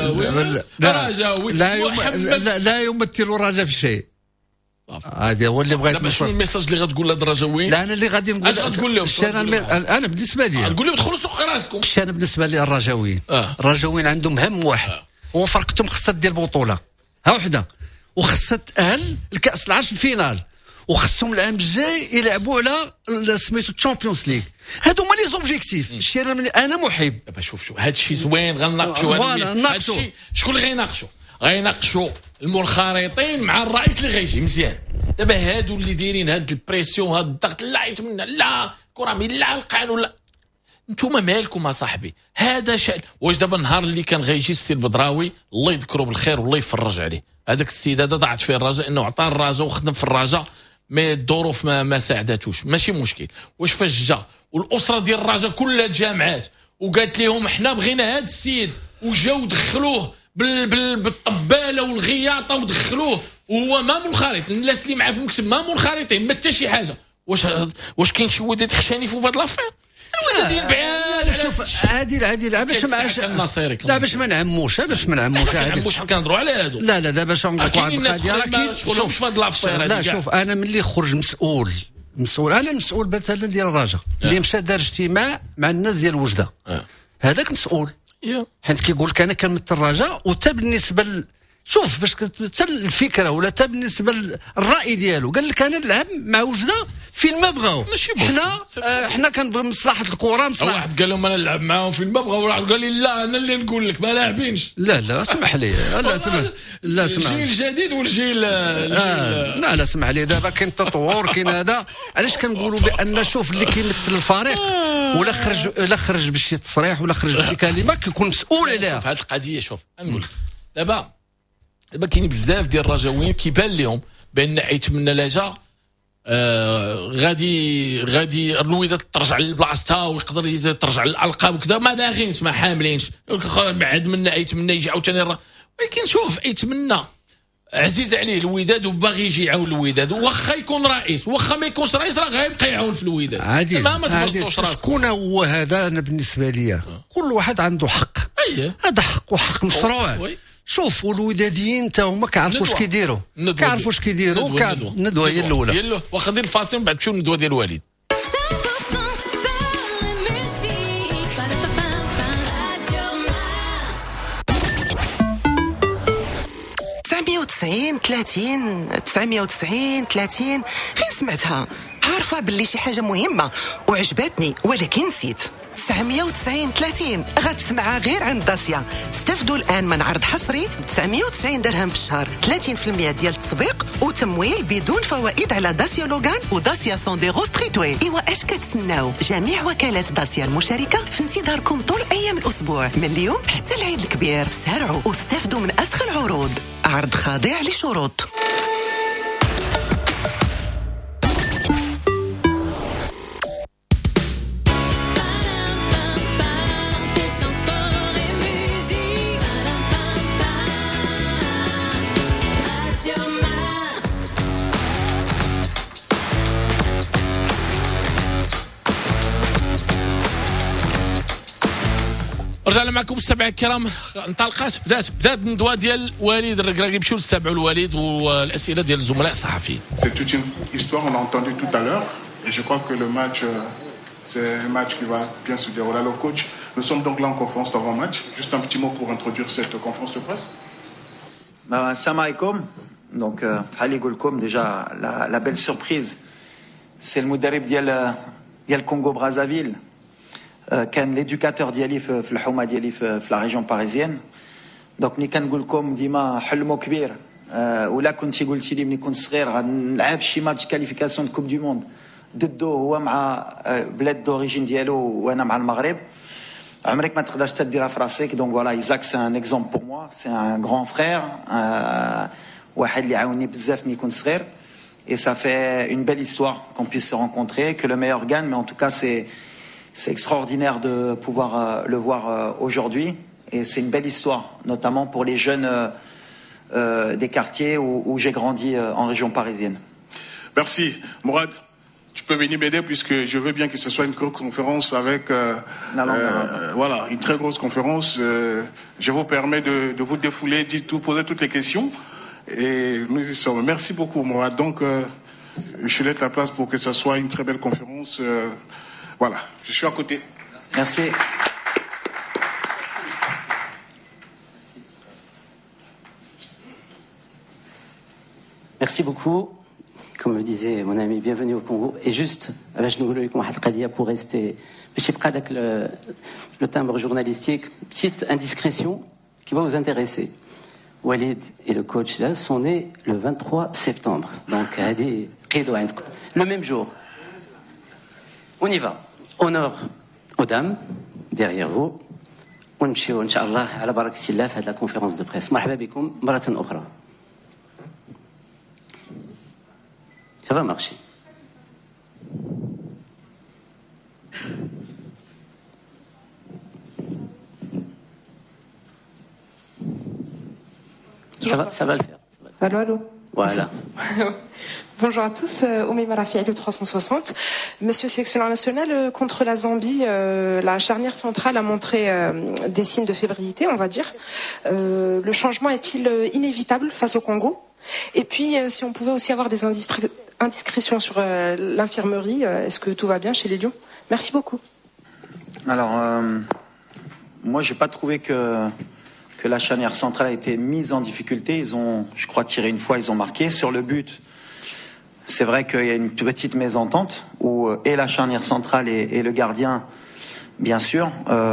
الرجاوي لا يمثل الراجا في شيء. هذا هو اللي بغيت نوصل. شنو الميساج اللي غتقول لهاد الرجاويين؟ لا انا اللي غادي نقول. اش غتقول لهم؟ انا بالنسبه لي نقول لهم دخلوا سوق راسكم. انا بالنسبه لي الرجاويين الرجاويين عندهم هم واحد هو فرقتهم خصها دير بطوله ها وحده وخصها تاهل الكاس العرش الفينال وخصهم العام الجاي يلعبوا على سميتو الشامبيونز ليغ. هادو هما لي زوبجيكتيف. الشيء انا محب. دابا شوف هذا الشيء زوين غنناقشوا هذا الشيء. شكون اللي غيناقشوا المنخرطين مع الرئيس اللي غيجي مزيان. دابا هادو اللي دايرين هاد البريسيون هاد الضغط لا يتمنى لا كرامي لا القانون لا. نتوما مالكم صاحبي هذا شأن. واش دابا النهار اللي كان غيجي السي البدراوي الله يذكره بالخير والله يفرج عليه هذاك السيد هذا ضاعت فيه الرجاء انه عطى الرجاء وخدم في الرجاء مي الظروف ما ساعداتوش ماشي مشكل. واش فاش جا والاسره ديال الرجاء كلها جامعات وقالت لهم احنا بغينا هذا السيد وجاو دخلوه بالطباله والغياطه ودخلوه وهو ما منخرط. الناس اللي معاه في المكتب ما منخرطين ما حتى شي حاجه. واش كاين شي وداد خشاني في هذا لافير؟ الولاد ديال بعاد. شوف عادي باش لا باش ما نعموش شحال كنهضروا على هادو. لا دابا باش نقول لك واحد القضيه راه كاين. شوف انا ملي خرج مسؤول انا مسؤول مثلا ديال الرجاء اللي مشى دار اجتماع مع الناس ديال وجده هذاك مسؤول حيت كيقول لك انا كنمثل الرجاء وتا بالنسبه شوف باش حتى الفكره ولا حتى بالنسبه للراي ديالو قال لك انا نلعب مع وجده فين ما بغاو. حنا كنبغي مصلحه الكره مصلحه. واحد قال لهم انا نلعب معاهم فين ما بغاو واحد قال لي لا انا اللي نقول لك ما لاعبينش. لا اسمح لي لا اسمح الجيل الجديد والجيل لا اسمح لي دابا كاين التطور كاين هذا. علاش كنقولوا بان شوف اللي كيمثل الفريق ولا خرج بشي تصريح ولا خرج بشي كلمه كيكون مسؤول عليها. شوف هذه القضيه شوف نقول لك دابا كاين بزاف ديال الرجاويين كيبان لهم بان يتمنى لجا غادي الوداد ترجع لبلاصتها ويقدر ترجع للالقاب وكذا ما باغينش ما حاملينش بعد منا يتمنى يجي عاوتاني. ولكن شوف يتمنى عزيز عليه الوداد وباغي يجي يعاون الوداد واخا يكون رئيس واخا ما يكونش رئيس راه غيبقى يعاون في الوداد. عادي ما تبسطوش راسك. شكون هو هذا؟ انا بالنسبه لي كل واحد عنده حق. هذا حق وحق مشروع. شوف الوداديين تا هما كيعرفوا واش كيديروا الندوه هي الاولى واخا دير الفاصل من بعد نمشيو للندوه ديال الوالد. 990 فين سمعتها؟ عارفه باللي شي حاجه مهمه وعجبتني ولكن نسيت. 990 غتسمعها غير عند داسيا. استفدوا الان من عرض حصري 990 درهم في الشهر 30% ديال التسويق وتمويل بدون فوائد على داسيا لوغان وداسيا سونديرو ستريتوي. ايوا اش كتسناو؟ جميع وكالات داسيا المشاركه في انتظاركم طول ايام الاسبوع من اليوم حتى العيد الكبير. سارعوا واستفدوا من اسخى العروض. عرض خاضع لشروط. رجعنا معكم مستمعينا الكرام. انطلقت بدات الندوه ديال وليد الركراكي. نمشيو نستمعوا الوليد والاسئله ديال الزملاء الصحفيين. C'est toute une histoire, on a entendu tout à l'heure et je crois que le match c'est un match qui va bien se dérouler. Alors coach, Nous sommes donc là en conférence d'avant-match. Juste un petit mot pour introduire cette conférence de presse. Salam alaikum. Donc, déjà, la belle surprise, c'est le mudarib ديال Congo-Brazzaville, كان l'éducateur ديالي في الحومه ديالي في la région parisienne. Donc ملي كنقول لكم ديما حلمو كبير ولا كنتي قلتي لي ملي كنت صغير غنلعب شي ماتش كاليفيكاسيون دو كوب دو موند ضده هو مع بلاد دوريجين ديالو وانا مع المغرب عمرك ما تقدرش تديرها في راسك. دونك فوالا ايزاك سي ان اكزومبل بور موا سي ان غران فرير واحد اللي عاوني بزاف ملي كنت صغير. Et ça fait une belle histoire qu'on puisse se rencontrer, que le meilleur gagne, mais en tout cas c'est extraordinaire de pouvoir le voir aujourd'hui. Et c'est une belle histoire, notamment pour les jeunes des quartiers où j'ai grandi en région parisienne. Merci. Mourad, tu peux venir m'aider puisque je veux bien que ce soit une grosse conférence avec voilà, une très grosse conférence. Je vous permets de vous défouler, poser toutes les questions. Et nous y sommes. Merci beaucoup, Mourad. Donc, je laisse la place pour que ce soit une très belle conférence. Voilà, je suis à côté. Merci. Merci beaucoup. Comme le disait mon ami, bienvenue au Congo. Et juste, pour rester, le timbre journalistique, petite indiscrétion qui va vous intéresser. Walid et le coach là sont nés le 23 septembre. Donc, le même jour. On y va. Honneur aux dames, derrière vous. ونمشيو إن شاء الله على بركة الله في هذه الكونفرنس دو بريس. مرحبا بكم مرة أخرى. Ça va marcher. Ça va le faire. Allô, allô. Voilà. Bonjour à tous, Oumi Marafiaï, le 360. Monsieur sélectionneur national, contre la Zambie, la charnière centrale a montré des signes de fébrilité, on va dire. Le changement est-il inévitable face au Congo? Et puis, si on pouvait aussi avoir des indiscrétions sur l'infirmerie, est-ce que tout va bien chez les Lions? Merci beaucoup. Alors, moi, j'ai pas trouvé que la charnière centrale a été mise en difficulté. Ils ont, je crois, tiré une fois, ils ont marqué. Sur le but, c'est vrai qu'il y a une petite mésentente où et la charnière centrale et le gardien, bien sûr,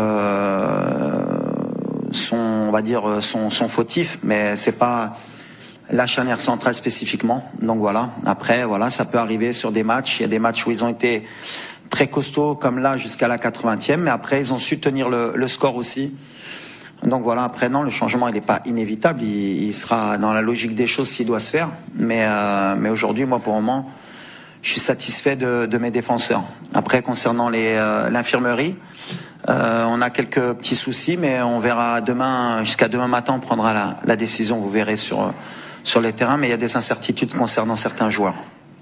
sont, on va dire, sont fautifs, mais c'est pas la charnière centrale spécifiquement. Donc voilà. Après, voilà, ça peut arriver sur des matchs. Il y a des matchs où ils ont été très costauds, comme là, jusqu'à la 80e, mais après, ils ont su tenir le score aussi. Donc voilà, après non, le changement il n'est pas inévitable, il sera dans la logique des choses s'il doit se faire. Mais aujourd'hui, moi pour le moment, je suis satisfait de mes défenseurs. Après concernant l'infirmerie, on a quelques petits soucis, mais on verra demain, jusqu'à demain matin, on prendra la décision. Vous verrez sur les terrains, mais il y a des incertitudes concernant certains joueurs.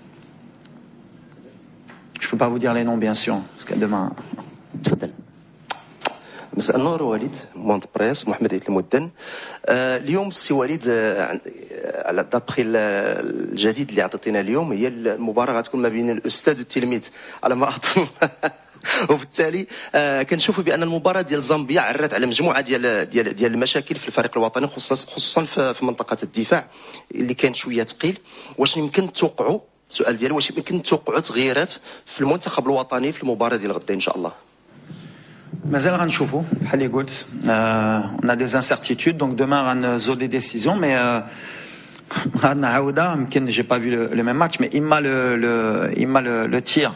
Je peux pas vous dire les noms bien sûr, jusqu'à demain. مساء النور وليد مونت بريس محمد عيد المدن. اليوم السي وليد على دابخي الجديد اللي عطيتينا اليوم هي المباراه غتكون ما بين الاستاذ والتلميذ على ما اظن وبالتالي كنشوفوا بان المباراه ديال زامبيا عرات على مجموعه ديال المشاكل في الفريق الوطني خصوصا في منطقه الدفاع اللي كان شويه ثقيل. واش يمكن توقعوا السؤال ديالي واش يمكن توقعوا تغييرات في المنتخب الوطني في المباراه ديال غدا ان شاء الله؟ مازال غنشوفوا بحال اللي قلت on a des incertitudes donc demain غنزو des décisions mais غادنا عوده يمكن j'ai pas vu le même match mais il m'a le tir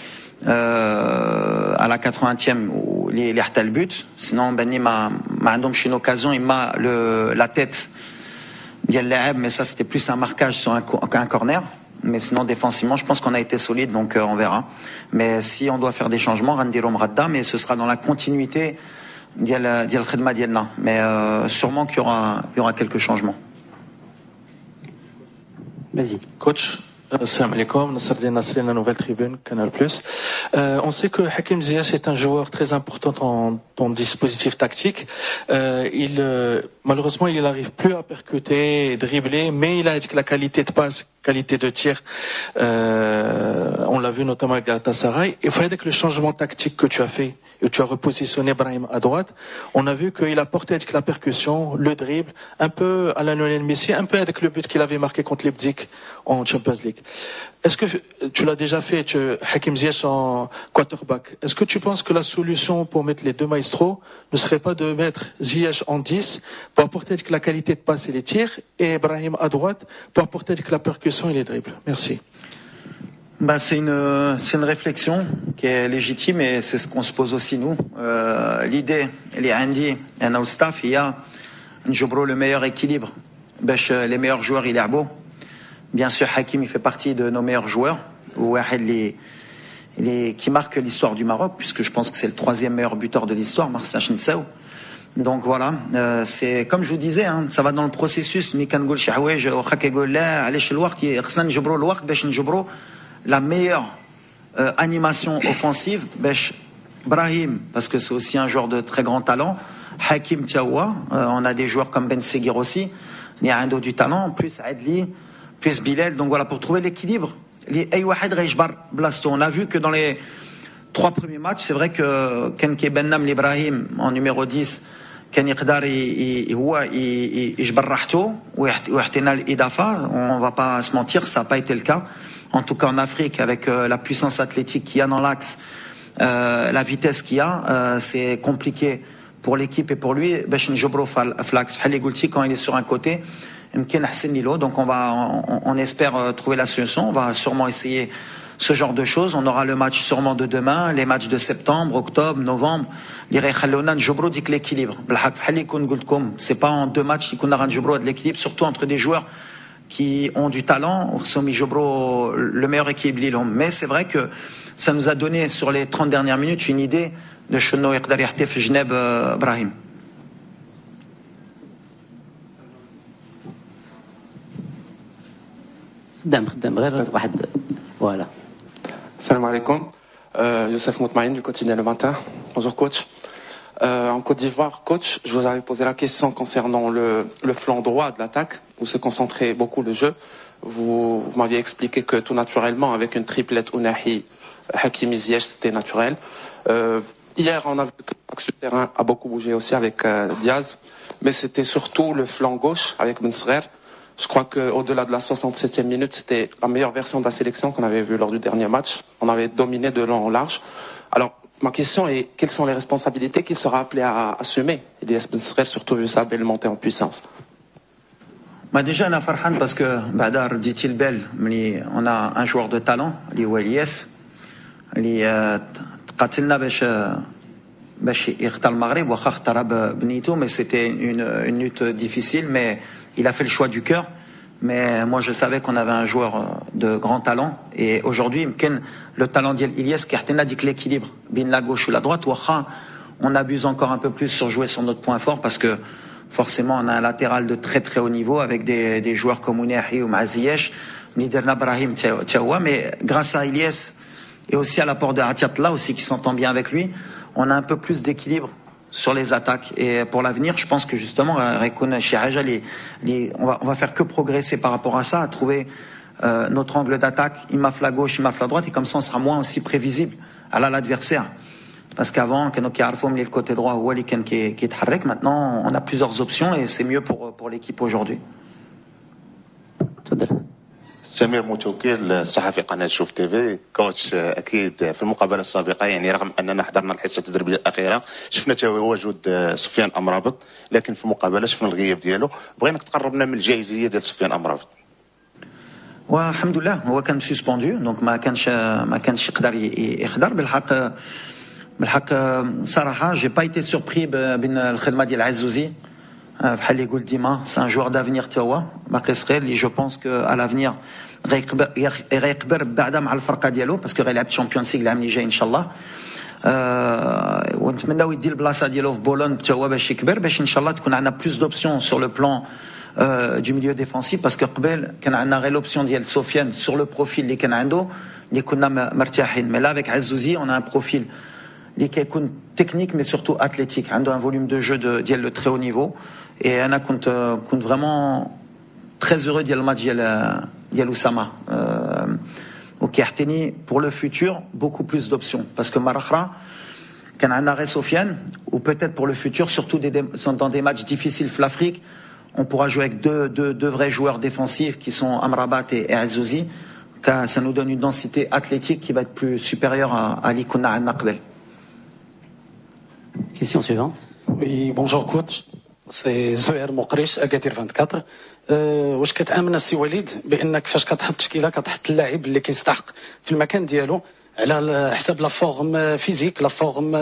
à la 80e اللي حتى البوت sinon بني ما عندهمش une occasion il m'a la tête ديال اللاعب mais ça c'était plus un marquage sur un corner. Mais sinon défensivement je pense qu'on a été solide donc on verra. Mais si on doit faire des changements غنديرهم غدا mais ce sera dans la continuité ديال الخدمه ديالنا mais sûrement qu'il y aura quelques changements. Vas-y. Coach, salam alaikum, Nasser Nasri, la Nouvelle Tribune, Canal+. On sait que Hakim Ziyech est un joueur très important dans le dispositif tactique. Malheureusement, il n'arrive plus à percuter et dribbler, mais il a la qualité de passe qualité de tir. On l'a vu notamment avec Galatasaray. Et avec le changement tactique que tu as fait, et tu as repositionné Brahim à droite, on a vu qu'il a porté avec la percussion, le dribble, un peu à la Lionel Messi, un peu avec le but qu'il avait marqué contre Leipzig en Champions League. Est-ce que tu l'as déjà fait, Hakim Ziyech en quarterback? Est-ce que tu penses que la solution pour mettre les deux maestros ne serait pas de mettre Ziyech en 10 pour apporter avec la qualité de passe et les tirs, et Brahim à droite pour apporter avec la percussion et les dribbles? Merci. C'est une réflexion qui est légitime et c'est ce qu'on se pose aussi nous. L'idée, elle est Andy et notre staff, il y a le meilleur équilibre. Les meilleurs joueurs, il est beau. Bien sûr, Hakim, il fait partie de nos meilleurs joueurs. Qui marque l'histoire du Maroc, puisque je pense que c'est le 3e meilleur buteur de l'histoire, Marsa Chinsaou. Donc voilà, c'est comme je vous disais, ça va dans le processus. La meilleure animation offensive, Brahim, parce que c'est aussi un joueur de très grand talent. Hakim Tiawa, on a des joueurs comme Ben Seguir aussi, Niando du talent, plus Adli, plus Bilal. Donc voilà, pour trouver l'équilibre. On a vu que dans les 3 premiers matchs, c'est vrai que Kenke Bennam l'Ibrahim en numéro 10, كان يقدر هو يجبر راحته ويعطينا الإضافة. On va pas se mentir, ça n'a pas été le cas. En tout cas en Afrique, avec la puissance athlétique qu'il y a dans l'axe, la vitesse qu'il y a, c'est compliqué pour l'équipe et pour lui. باش نجبروا في l'axe. Quand il est sur un côté, donc on espère trouver la solution. On va sûrement essayer ce genre de choses. On aura le match sûrement de demain, les matchs de septembre, octobre, novembre. L'équilibre. C'est pas en 2 matchs qu'on aura l'équilibre, surtout entre des joueurs qui ont du talent. Le meilleur équilibre. Mais c'est vrai que ça nous a donné sur les 30 dernières minutes une idée de شنو يقدر يحتف في جناب إبراهيم. خدام غير واحد voilà. Salam alaikum. Youssef Moutmaïn du quotidien Le Matin. Bonjour coach. En Côte d'Ivoire, coach, je vous avais posé la question concernant le flanc droit de l'attaque, où se concentrait beaucoup le jeu. Vous m'aviez expliqué que tout naturellement, avec une triplette Ounahi, Hakimi Ziyech, c'était naturel. Hier, on a vu que l'axe du terrain a beaucoup bougé aussi avec Diaz, mais c'était surtout le flanc gauche avec Mensrer. Je crois qu'au-delà de la 67e minute, c'était la meilleure version de la sélection qu'on avait vue lors du dernier match. On avait dominé de long en large. Alors, ma question est, quelles sont les responsabilités qu'il sera appelé à assumer, Elias Mensrer, surtout vu sa belle montée en puissance? Déjà, on a farhan parce que Badar dit-il belle, on a un joueur de talent, Elias, qui قاتلنا باش يختار المغرب واخا اختار بنيته, mais c'était une lutte difficile, mais il a fait le choix du cœur. Mais moi je savais qu'on avait un joueur de grand talent, et aujourd'hui le talent d'Iliès qui a dit l'équilibre bin la gauche ou la droite, واخا on abuse encore un peu plus sur jouer sur notre point fort, parce que forcément on a un latéral de très très haut niveau avec des joueurs comme Ounahi ou Ziyech, Niderna Brahim Tiawa, mais grâce à Iliès et aussi à l'apport de Atiatla aussi qui s'entend bien avec lui, on a un peu plus d'équilibre sur les attaques. Et pour l'avenir, je pense que justement, on va faire que progresser par rapport à ça, à trouver notre angle d'attaque, imaf la gauche, imaf la droite, et comme ça on sera moins aussi prévisible à l'adversaire. Parce qu'avant, le côté droit, maintenant on a plusieurs options et c'est mieux pour l'équipe aujourd'hui. سمير متوكل صحفي قناة شوف تيفي. كوتش اكيد في المقابله السابقه يعني رغم اننا حضرنا الحصه التدريبيه الاخيره شفنا تواجد سفيان امرابط, لكن في المقابله شفنا الغياب ديالو. بغيناك تقربنا من الجاهزيه ديال سفيان امرابط. والحمد لله هو كان سسبوندو, دونك ما كانش يقدر يحضر. بالحق صراحه جي با ايتي سوربري بين الخدمه ديال عزوزي. بحال اللي قلت ديما سي ان جوار دافنير تا هو باقي صغير, اللي جو بونس كو على لافنير غيكبر بعدا مع الفرقه ديالو, باسكو غيلعب تشامبيونز ليغ العام اللي جاي ان شاء الله. ونتمناو يدي البلاصه ديالو في بولون حتى هو باش يكبر, باش ان شاء الله تكون عندنا بلوس دوبسيون سور لو بلان دو ميليو ديفونسيف. باسكو قبل كان عندنا غير لوبسيون ديال سفيان سور لو بروفيل اللي كان عنده اللي كنا مرتاحين. مي لا افيك عزوزي اون ان بروفيل اللي كيكون تكنيك مي سورتو اتليتيك, عنده ان فوليوم دو جو ديال لو تري هو نيفو. Et Anna كنت vraiment très heureux ديال الماتش ديال أسامة وكيعطيني pour le futur beaucoup plus d'options parce que مرة أخرى كان عندنا غير سفيان ou peut-être pour le futur surtout dans des matchs difficiles في l'Afrique on pourra jouer avec deux vrais joueurs défensifs qui sont Amrabat et Azouzi car ça nous donne une densité athlétique qui va être plus supérieure à اللي كنا عندنا قبل. Question suivante. Oui, bonjour coach. سي زهير مقريش اكادير 24. واش كتامن السي وليد بانك فاش كتحط تشكيله كتحط اللاعب اللي كيستحق في المكان ديالو على حساب لا فورم فيزيك لا فورم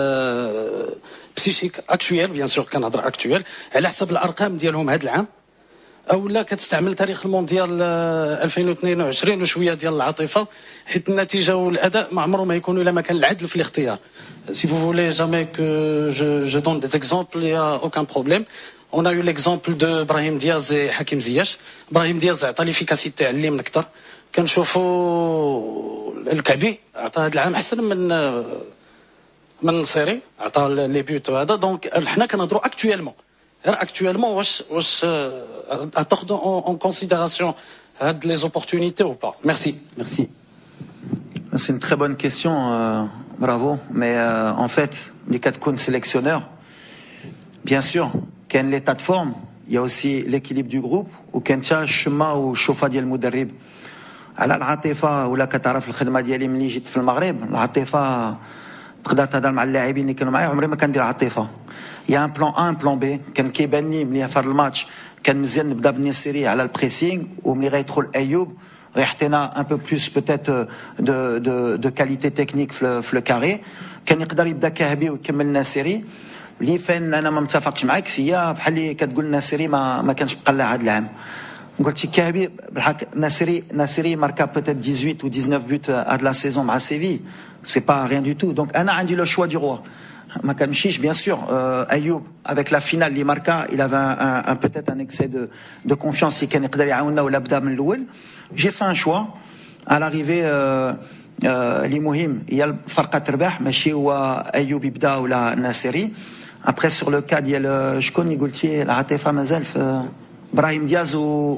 بسيشيك اكطويل بيان سور كنهضر اكطويل على حساب الارقام ديالهم هذا العام او لا كتستعمل تاريخ المونديال 2022 وشويه ديال العاطفه حيت النتيجه والاداء ما عمره ما يكونوا الا ما كان العدل في الاختيار. Si vous voulez jamais que je donne des exemples, il n'y a aucun problème. On a eu l'exemple de Brahim Diaz et Hakim Ziyech. Brahim Diaz عطى l'efficacité اللي من اكثر. كنشوفوا الكعبي عطى هذا العام احسن من نصيري عطى لي بيوت هذا دونك حنا كنهضروا اكطويلمون غير اكطويلمون واش تاخذوا en considération هاد les opportunités ou pas. Merci. Merci. C'est une très bonne question, bravo. Mais en fait, les quatre cônes sélectionneurs, bien sûr, qu'il y a l'état de forme, il y a aussi l'équilibre du groupe, ou qu'il y a le chemin ou chauffa ديال المدرب. على العاطفة ولا كتعرف الخدمة ديالي ملي جيت في المغرب، العاطفة تقدر تهضر مع اللاعبين اللي كانوا معايا عمري ما كندير عاطفة. Il y a un plan A, un plan B. كان كيبان لي ملي في هذا الماتش كان مزيان نبدا بالنسيري على البريسينغ وملي غيدخل أيوب غيحطينا un peu plus peut-être de qualité technique في الكاري كان يقدر يبدا كهبي ويكمل ناسيري اللي فين انا ما متفقش معاك سيا بحال اللي كتقول ناسيري ما كانش مقلع هذا العام قلتي كهبي بالحق ناسيري ماركا peut-être 18 ou 19 buts à de la saison مع سيفي c'est pas rien du tout donc انا عندي le choix du roi ما كنمشيش bien sûr ايوب avec la finale اللي ماركا il avait peut-être un excès de confiance اللي كان يقدر يعاوننا ولا بدا من الاول. J'ai fait un choix à l'arrivée اللي مهم هي فرقة تربح ماشي هو أيوب يبدا ولا ناصري. Après sur le cas ديال شكون اللي قلتي العاطفة مازال في إبراهيم دياز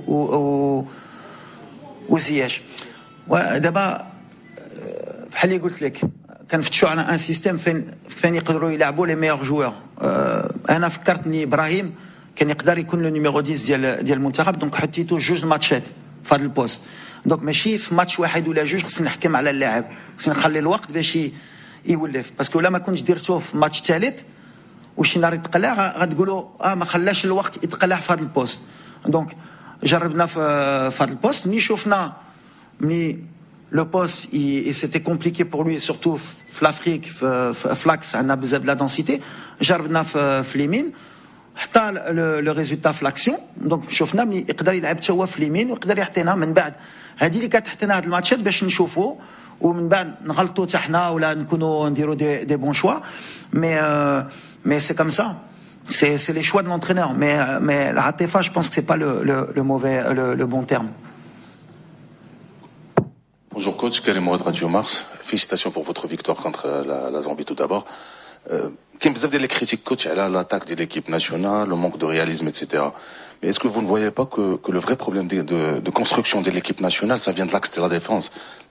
وزياش ودابا بحال اللي قلت لك كنفتشوا على ان سيستيم فين يقدروا يلعبوا لي ميور جوور. انا فكرتني ابراهيم كان يقدر يكون لو نيميرو 10 ديال المنتخب دونك حطيتو جوج ماتشات في هذا البوست دونك ماشي في ماتش واحد ولا جوج خصني نحكم على اللاعب خصني نخلي الوقت باش يولف باسكو لا ما كنتش درتوه في ماتش ثالث وشي نهار يتقلع غتقولوا ما خلاش الوقت يتقلع في هذا البوست دونك جربنا في هذا البوست ملي شفنا ملي le poste et c'était compliqué pour lui surtout l'Afrique flax on a besoin de la densité جربنا في اليمين حتى le résultat في l'action donc شفنا ملي يقدر يلعب حتى هو في اليمين ويقدر يعطينا من بعد هذه اللي كتحطينا هاد الماتشات باش نشوفوا ومن بعد نغلطوا حتى حنا ولا نكونوا نديروا دي بون شوا mais c'est comme ça c'est les choix de l'entraîneur mais la Ratifa je pense que c'est pas le bon terme. Bonjour coach, Karim Ouad Radio Mars. Félicitations pour votre victoire contre la Zambie tout d'abord. Qu'il y a beaucoup de critiques coach à l'attaque de l'équipe nationale, le manque de réalisme, etc. Mais est-ce que vous ne voyez pas que le vrai problème de construction de l'équipe nationale, ça vient de l'axe de la défense?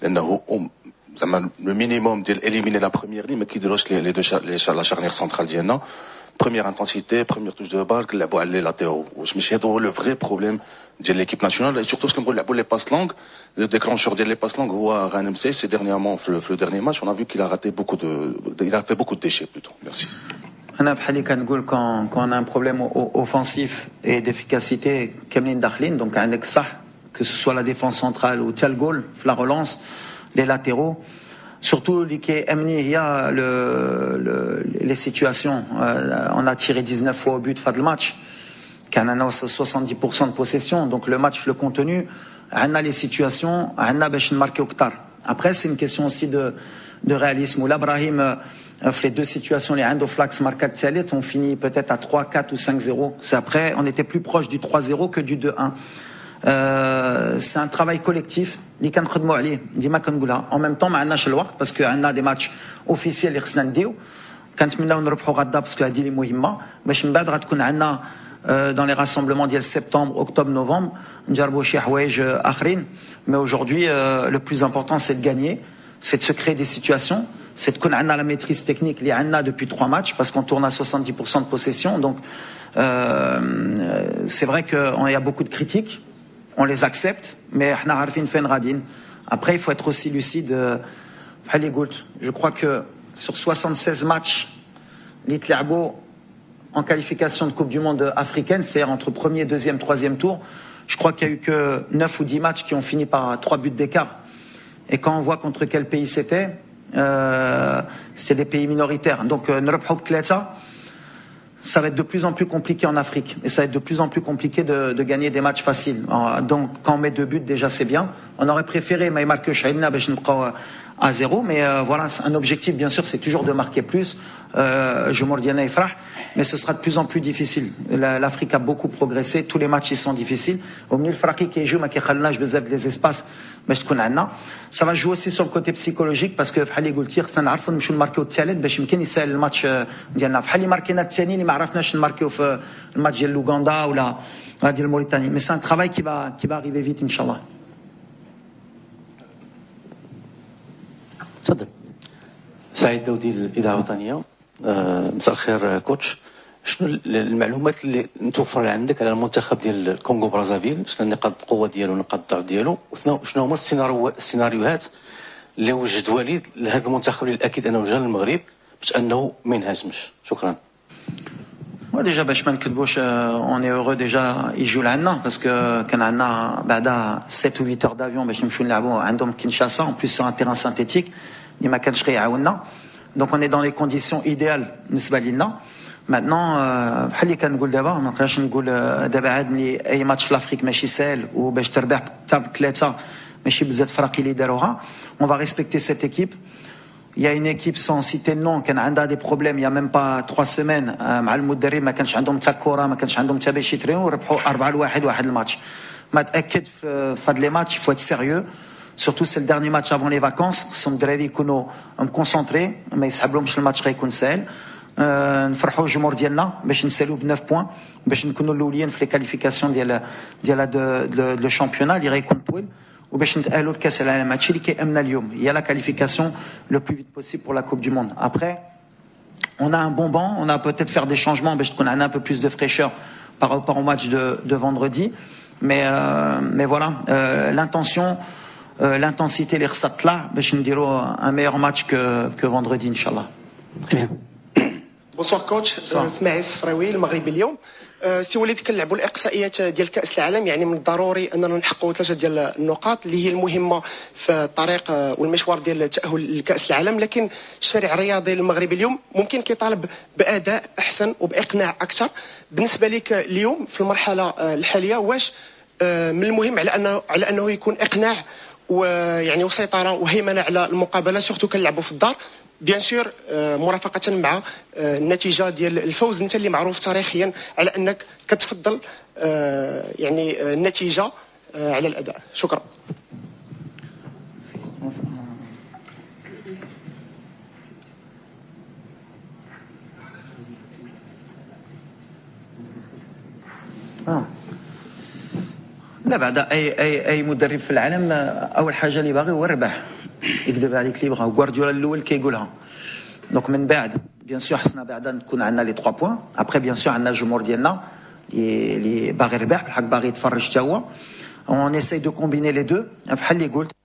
Le minimum d'éliminer la première ligne, mais qui déloge la charnière centrale d'Yéna. Première intensité, première touche de balle, les latéraux. Je me suis dit, le vrai problème de l'équipe nationale, et surtout ce qu'on voit les passes longues, le déclencheur des passes longues, Ranem Sey, c'est dernièrement, le dernier match, on a vu qu'il a raté il a fait beaucoup de déchets plutôt. Merci. Quand on a un problème offensif et d'efficacité, donc que ce soit la défense centrale ou tel goal, la relance, les latéraux, surtout il y a les situations. On a tiré 19 fois au but fin de match. On a 70% de possession. Donc le match, le contenu, on a les situations, on a marqué au Qatar. Après, c'est une question aussi de réalisme. Où l'Abrahim, les deux situations, les Handoflax marquent on finit peut-être à 3, 4 ou 5-0. C'est après, on était plus proche du 3-0 que du 2-1. C'est un travail collectif اللي كنخدموا عليه ديما كنقولها en même temps ما عندناش الوقت باسكو عندنا دي ماتش اوفيسيال اللي خصنا نديو كنتمناو نربحوا غدا باسكو هذه اللي مهمه باش من بعد غتكون عندنا dans les rassemblements d'il septembre, octobre, novembre, mais aujourd'hui, le plus important, c'est de gagner, c'est de se créer des situations, c'est de connaître la maîtrise technique, les Anna depuis 3 matchs, parce qu'on tourne à 70% de possession. Donc, c'est vrai qu'il y a beaucoup de critiques, on les accepte, mais après, il faut être aussi lucide. Je crois que sur 76 matchs, l'Itlabo en qualification de Coupe du Monde africaine, c'est-à-dire entre premier, deuxième, troisième tour, je crois qu'il n'y a eu que 9 ou 10 matchs qui ont fini par 3 buts d'écart. Et quand on voit contre quel pays c'était, c'est des pays minoritaires. Donc, ça va être de plus en plus compliqué en Afrique. Et ça va être de plus en plus compliqué de gagner des matchs faciles. Donc, quand on met 2 buts, déjà, c'est bien. On aurait préféré, mais il marque à 0. Mais voilà, un objectif, bien sûr, c'est toujours de marquer plus. Mais ce sera de plus en plus difficile. L'Afrique a beaucoup progressé. Tous les matchs, ils sont difficiles. Au milieu, le Fraki qui joue, mais qui a les espaces, ça va jouer aussi sur le côté psychologique parce que بحال اللي قلت لك سنعرفوا نمشيو نماركيو الثالث باش يمكن يسهل الماتش ديالنا بحال اللي ماركينا الثاني اللي ما عرفناش نماركيو في الماتش ديال لوغندا ولا ديال موريتانيا. Mais c'est un travail qui va arriver vite inchallah. تفضل. سعيد داودي الإذاعة الوطنية. مساء الخير كوتش. شنو المعلومات اللي متوفره عندك على المنتخب ديال الكونغو برازافيل؟ شنو نقاط القوه ديالو ونقاط الضعف ديالو؟ وشنو هما السيناريوهات اللي وجد وليد لهذا المنتخب اللي اكيد انه جا للمغرب باش انه ما ينهزمش؟ شكرا. ديجا باش ما نكذبوش اون اي اورو ديجا يجيو لعنا باسكو كان عندنا بعدا 7 و 8 اور دافيون باش نمشيو نلعبوا عندهم كينشاسا اون بليس سور ان تيران سانتيتيك اللي ما كانش غيعاوننا. دونك اون اي دون لي كونديسيون ايديال بالنسبه لنا. Maintenant, بحال اللي كنقول دابا ما نقدرش نقول دابا عاد ملي اي ماتش في الافريك ماشي سهل وباش تربح حتى بثلاثه ماشي بزاف فراق اللي داروها. On va respecter cette équipe. Il y a une équipe sans citer le nom كان عندها des problèmes il y a même pas 3 semaines مع المدرب ما كانش عندهم حتى كره ما كانش عندهم حتى باش يترينوا وربحوا 4-1 واحد الماتش. ما تاكد في هاد لي ماتش il faut être sérieux. Surtout c'est le dernier match avant les vacances. خصهم الدراري يكونوا مكونسونطري ما يسحبلهمش الماتش غيكون سهل. نفرحوا الجمهور ديالنا باش نسالوا ب 9 بوين باش نكونوا الاولين في لي كاليفيكاسيون ديال لو شامبيونال اللي غيكون طويل وباش نتاهلوا لكاس العالم. هادشي اللي كيامنا اليوم هي لا كاليفيكاسيون لو بلو فيت بوسيبل بور لا كوب دو موند. Après on a un bon banc, on a peut-être faire des changements باش تكون عندنا un peu plus de fraîcheur par rapport au match de vendredi. Mais voilà, l'intention l'intensité اللي خصها تطلع باش نديروا un meilleur match que vendredi inchallah. Très bien. بونسوار كوتش. اسماعيل الصفراوي المغربي اليوم. سي وليد كنلعبوا الاقصائيات ديال كاس العالم يعني من الضروري اننا نحققوا 3 ديال النقاط اللي هي المهمه في الطريق والمشوار ديال التاهل لكاس العالم. لكن الشارع الرياضي المغربي اليوم ممكن كيطالب باداء احسن وباقناع اكثر. بالنسبه لك اليوم في المرحله الحاليه واش من المهم على انه يكون اقناع ويعني وسيطره وهيمنه على المقابله سورتو كنلعبوا في الدار بيان سور مرافقه مع النتيجه ديال الفوز؟ انت اللي معروف تاريخيا على انك كتفضل يعني النتيجه على الاداء. شكرا. لا بعد اي مدرب في العالم اول حاجه اللي باغي هو الربح. يكذب عليك اللي بغا. غوارديولا الاول كيقولها. دونك من بعد بيان سور خصنا بعدا نكون عندنا لي 3 بوين. ابري بيان سور عندنا الجمهور ديالنا اللي باغي يربح بالحق باغي يتفرج حتى هو. اون اساي دو كومبيني لي دو بحال اللي قلت.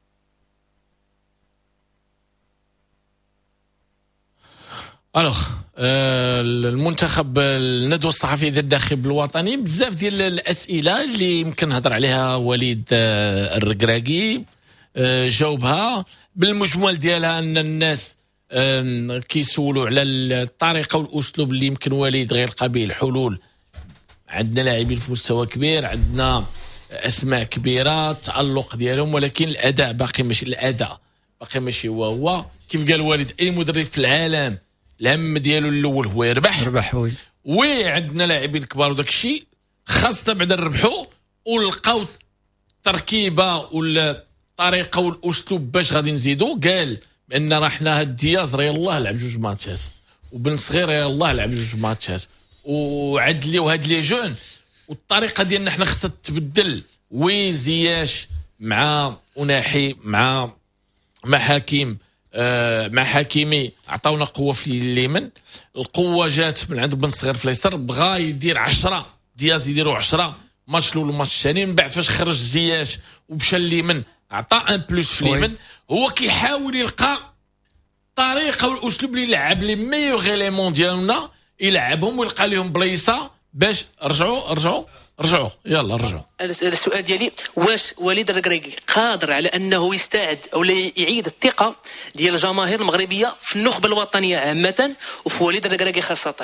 الوغ المنتخب الندوه الصحفيه ديال الداخل الوطني بزاف ديال الاسئله اللي يمكن نهضر عليها وليد الركراكي جاوبها بالمجمل ديالها. ان الناس كيسولوا على الطريقه والاسلوب اللي يمكن وليد غيلقى به الحلول. عندنا لاعبين في مستوى كبير، عندنا اسماء كبيره، التالق ديالهم، ولكن الاداء باقي ماشي هو كيف قال وليد. اي مدرب في العالم الهم ديالو الاول هو يربح وعندنا لاعبين كبار وداك الشيء خاصه بعدا نربحوا ونلقاو التركيبه والطريقه والاسلوب باش غادي نزيدوا. قال بان راه حنا هاد دياز راه يلاه لعب 2 ماتشات وبن صغير يلاه لعب 2 ماتشات وعدليو هاد لي جون، والطريقه ديالنا حنا خصها تتبدل. وزياش مع أناحي مع حكيم مع حكيمي عطاونا قوه في اليمين، القوه جات من عند بن صغير في اليسار، بغا يدير 10 دياز يديروا 10 ماتش الاول والماتش الثاني. من بعد فاش خرج زياش ومشى اليمين عطى ان بلوس في اليمين. هو كيحاول يلقى طريقه والاسلوب اللي يلعب لي ميور اليمون ديالنا، يلعبهم ويلقى لهم بلايصه باش رجعوا يلا رجعوا. السؤال ديالي، واش وليد الركراكي قادر على انه يستعد او يعيد الثقه ديال الجماهير المغربيه في النخبه الوطنيه عامه وفي وليد الركراكي خاصه؟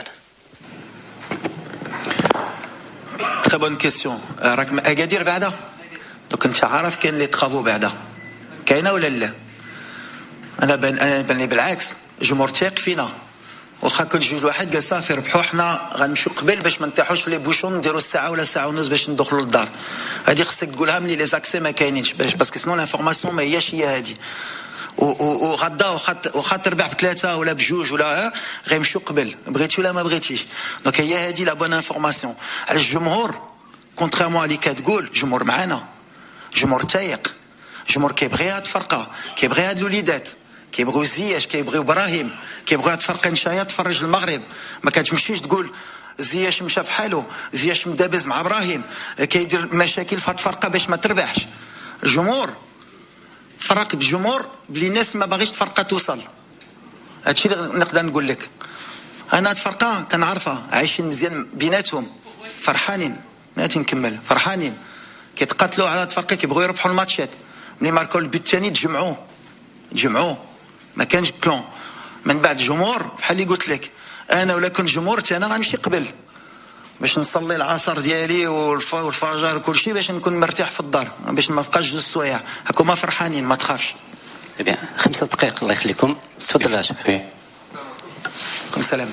تري بون كيسيون. راك من اكادير بعدا؟ دوك انت عارف كاين لي طرافو بعدا كاينه ولا لا؟ انا بان لي بالعكس جمهور تيق فينا، واخا كل جوج واحد قال صافي ربحوا، حنا غنمشيو قبل باش ما نطيحوش في لي بوشون، نديروا الساعه ولا ساعه ونص باش ندخلوا للدار. هذه خصك تقولها ملي لي زاكسي ما كاينينش، باسكو سنون لانفورماسيون ما هياش هي هذه. وغدا واخا تربح بثلاثه ولا بجوج ولا غيمشيو قبل، بغيتي ولا ما بغيتيش. دونك هي هذه لا بون انفورماسيون. علاش الجمهور كونتريمون اللي كتقول جمهور معانا، جمهور تايق، جمهور كيبغي هاد الفرقه، كيبغي هاد الوليدات، كيبغيو زياش، كيبغيو ابراهيم، كيبغيو هاد الفرقه نشايه تفرج المغرب. ما كتمشيش تقول زياش مشى في حاله، زياش مدابز مع ابراهيم، كيدير مشاكل في هاد الفرقه باش ما تربحش. الجمهور فرق بالجمهور بلي الناس ما باغيش الفرقه توصل. هادشي اللي نقدر نقول لك. انا هاد الفرقه كنعرفها، عايشين مزيان بيناتهم، فرحانين. ناتي نكمل، فرحانين كيتقاتلوا على هاد الفرقه، كيبغيو يربحوا الماتشات. ملي ماركوا البيت الثاني تجمعوا، ما كانش كلون. من بعد الجمهور بحال اللي قلت لك، انا ولا كنت جمهور انا غنمشي قبل باش نصلي العصر ديالي والفجر وكل شيء باش نكون مرتاح في الدار، باش ما نبقاش جوج سوايع هكوما فرحانين. ما تخافش. بيان 5 دقائق الله يخليكم. تفضل يا شيخ. كم سلام.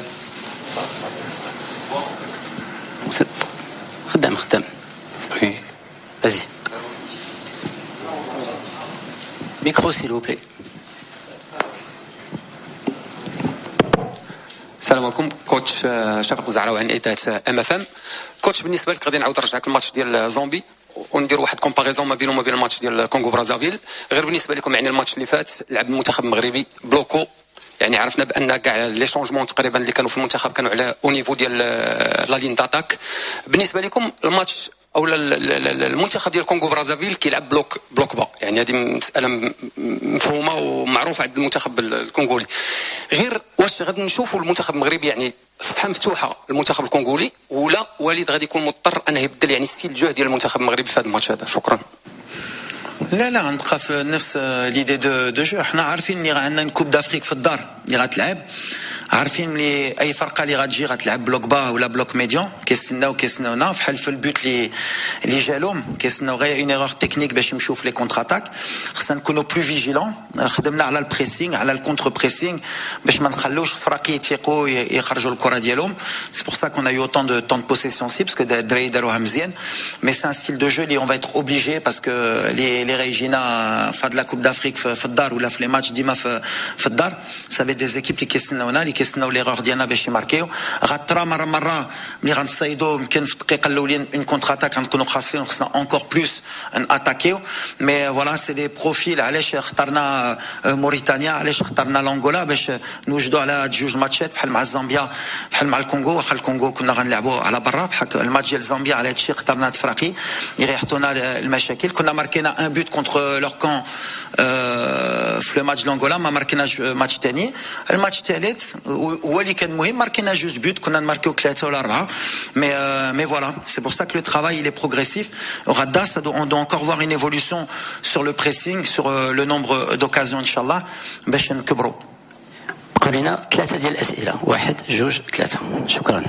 خدام vas-y. Micro s'il vous plaît. السلام عليكم. كوتش شفق الزعراوي عن اذاعه MFM. كوتش بالنسبه لك غادي نعاود نرجعك الماتش ديال زومبي وندير واحد كومباريزون ما بينه وما بين الماتش ديال كونغو برازافيل. غير بالنسبه لكم يعني الماتش اللي فات لعب المنتخب المغربي بلوكو، يعني عرفنا بان كاع لي شونجمون تقريبا اللي كانوا في المنتخب كانوا على او نيفو ديال لا لين داتاك. بالنسبه لكم الماتش او المنتخب ديال كونغو برازافيل كيلعب بلوك با، يعني هذه مساله مفهومه ومعروفه عند المنتخب الكونغولي. غير واش غادي نشوفوا المنتخب المغربي يعني صفحه مفتوحه المنتخب الكونغولي، ولا وليد غادي يكون مضطر انه يبدل يعني ستيل الجهد ديال المنتخب المغربي في هذا الماتش هذا؟ شكرا. لا نبقى في نفس ليدي دو جو. حنا عارفين اللي عندنا كوب دافريك في الدار اللي غتلعب، عارفين ملي اي فرقه اللي غتجي غتلعب بلوك با ولا بلوك ميديون كيستناونا بحال في البوت اللي جالهم، كيستناو غير اون ايرور تكنيك باش يمشيو في لي كونتر اتاك. خصنا نكونوا بلو فيجيلون. خدمنا على البريسينغ، على الكونتر بريسينغ باش ما نخلوش الفرق يتيقوا يخرجوا الكره ديالهم. سي بور سا كون ا يو اوتون دو طون دو بوسيسيون سي باسكو الدراري داروها مزيان. مي سي ان ستيل دو جو اللي اون فا ايتر اوبليجي باسكو لي ريجينا في هاد لا كوب دافريك في الدار ولا في لي ماتش ديما في الدار سافي دي زيكيب اللي كيستناونا كيستناو ليغور ديالنا باش يماركيو. غطرا مره ملي غنصايدو يمكن في الدقيقه الاولين اون كونتر اتاك غنكونوا خاصين خصنا اونكور بلوس ان اتاكيو. مي فوالا سي لي بروفيل. علاش اخترنا موريتانيا، علاش اخترنا لانغولا باش نوجدوا على هاد جوج ماتشات بحال مع الزامبيا بحال مع الكونغو. واخا الكونغو كنا غنلعبوا على برا، بحال الماتش ديال الزامبيا على هادشي اخترنا تفراقي يريحطونا المشاكل. كنا ماركينا ان بوت كونتر لور كون في لو ماتش لانغولا، ما ماركيناش ماتش ثاني. الماتش الثالث هو اللي كان مهم، ماركينا جوج بوت، كنا نماركيو 3 ولا 4. مي فوالا سي بور سا كو لو travail il est progressif. غدا on doit encore voir une évolution sur le pressing, sur le nombre d'occasions inchallah باش نكبروا. قول لنا 3 ديال الاسئله، 1 2 3. شكرا.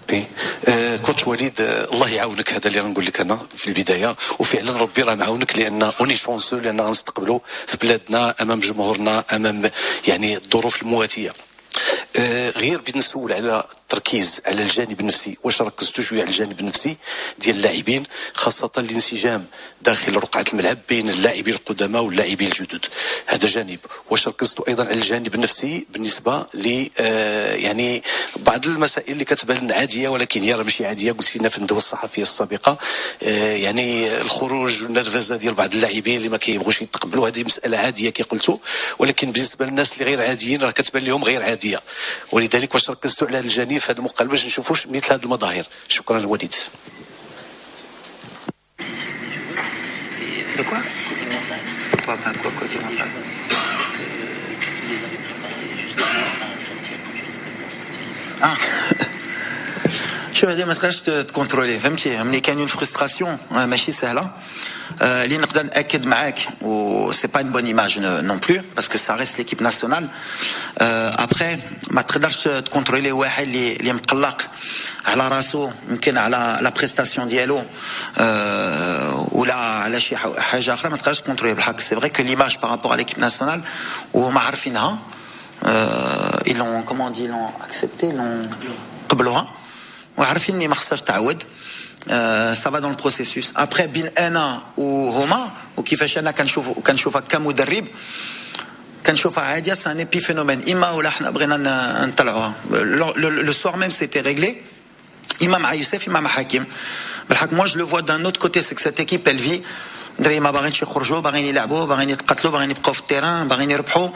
كوتش وليد الله يعاونك. هذا اللي غنقول لك انا في البدايه، وفعلا ربي راه معاونك لان اوني شونسو لان غنستقبلوا في بلادنا امام جمهورنا امام يعني الظروف المواتيه. غير بدي نسول على التركيز على الجانب النفسي، واش ركزتوا شويه على الجانب النفسي ديال اللاعبين، خاصه الانسجام داخل رقعه الملعب بين اللاعبين القدماء واللاعبين الجدد، هذا جانب. واش ركزتوا ايضا على الجانب النفسي بالنسبه ل يعني بعض المسائل اللي كتبان عاديه ولكن هي ماشي عاديه، قلت لنا في الندوه الصحفيه السابقه، يعني الخروج والنرفزه ديال بعض اللاعبين اللي ما كيبغوش يتقبلوا، هذه مساله عاديه كي قلتوا، ولكن بالنسبه للناس اللي غير عاديين راه كتبان لهم غير عاديه، ولذلك واش ركزتوا على هذا الجانب في هذا المقابله باش نشوفوش مثل هذه المظاهر؟ شكرا وليد. شوف هذه ما تقدرش تكونترولي، فهمتي؟ ملي كاين اون فرستراسيون ماشي سهله اللي نقدر ناكد معاك، و سي با اون بون ايماج نون بلو باسكو سا ريست ليكيب ناسيونال. ابخي ما تقدرش تكونترولي واحد اللي مقلق على راسو، يمكن على لا بريستاسيون ديالو ولا على شي حاجه اخرى، ما تقدرش تكونترولي. بالحق سي فري كو ليماج بارابور على ليكيب ناسيونال وما عارفينها، ils l'ont comment dit, ils l'ont accepté, ils l'ont قبلوها وعارفين اني ما خصهاش تعود. سافا دون البروسيسوس. ابخي بين انا وهما وكيفاش انا كنشوفها كمدرب، كنشوفها عاديه، سان بي فينومين. اما ولا حنا بغينا نطلعوها لو سوار ميم سيتي ريغلي، اما مع يوسف اما مع حكيم. بالحق موا جو لو فوا دان اوت كوتي، سي سيت ايكيب ال في دري ما باغينش يخرجوا، باغيين يلعبوا، باغيين يتقتلوا، باغيين يبقاو في التيران، باغيين يربحوا.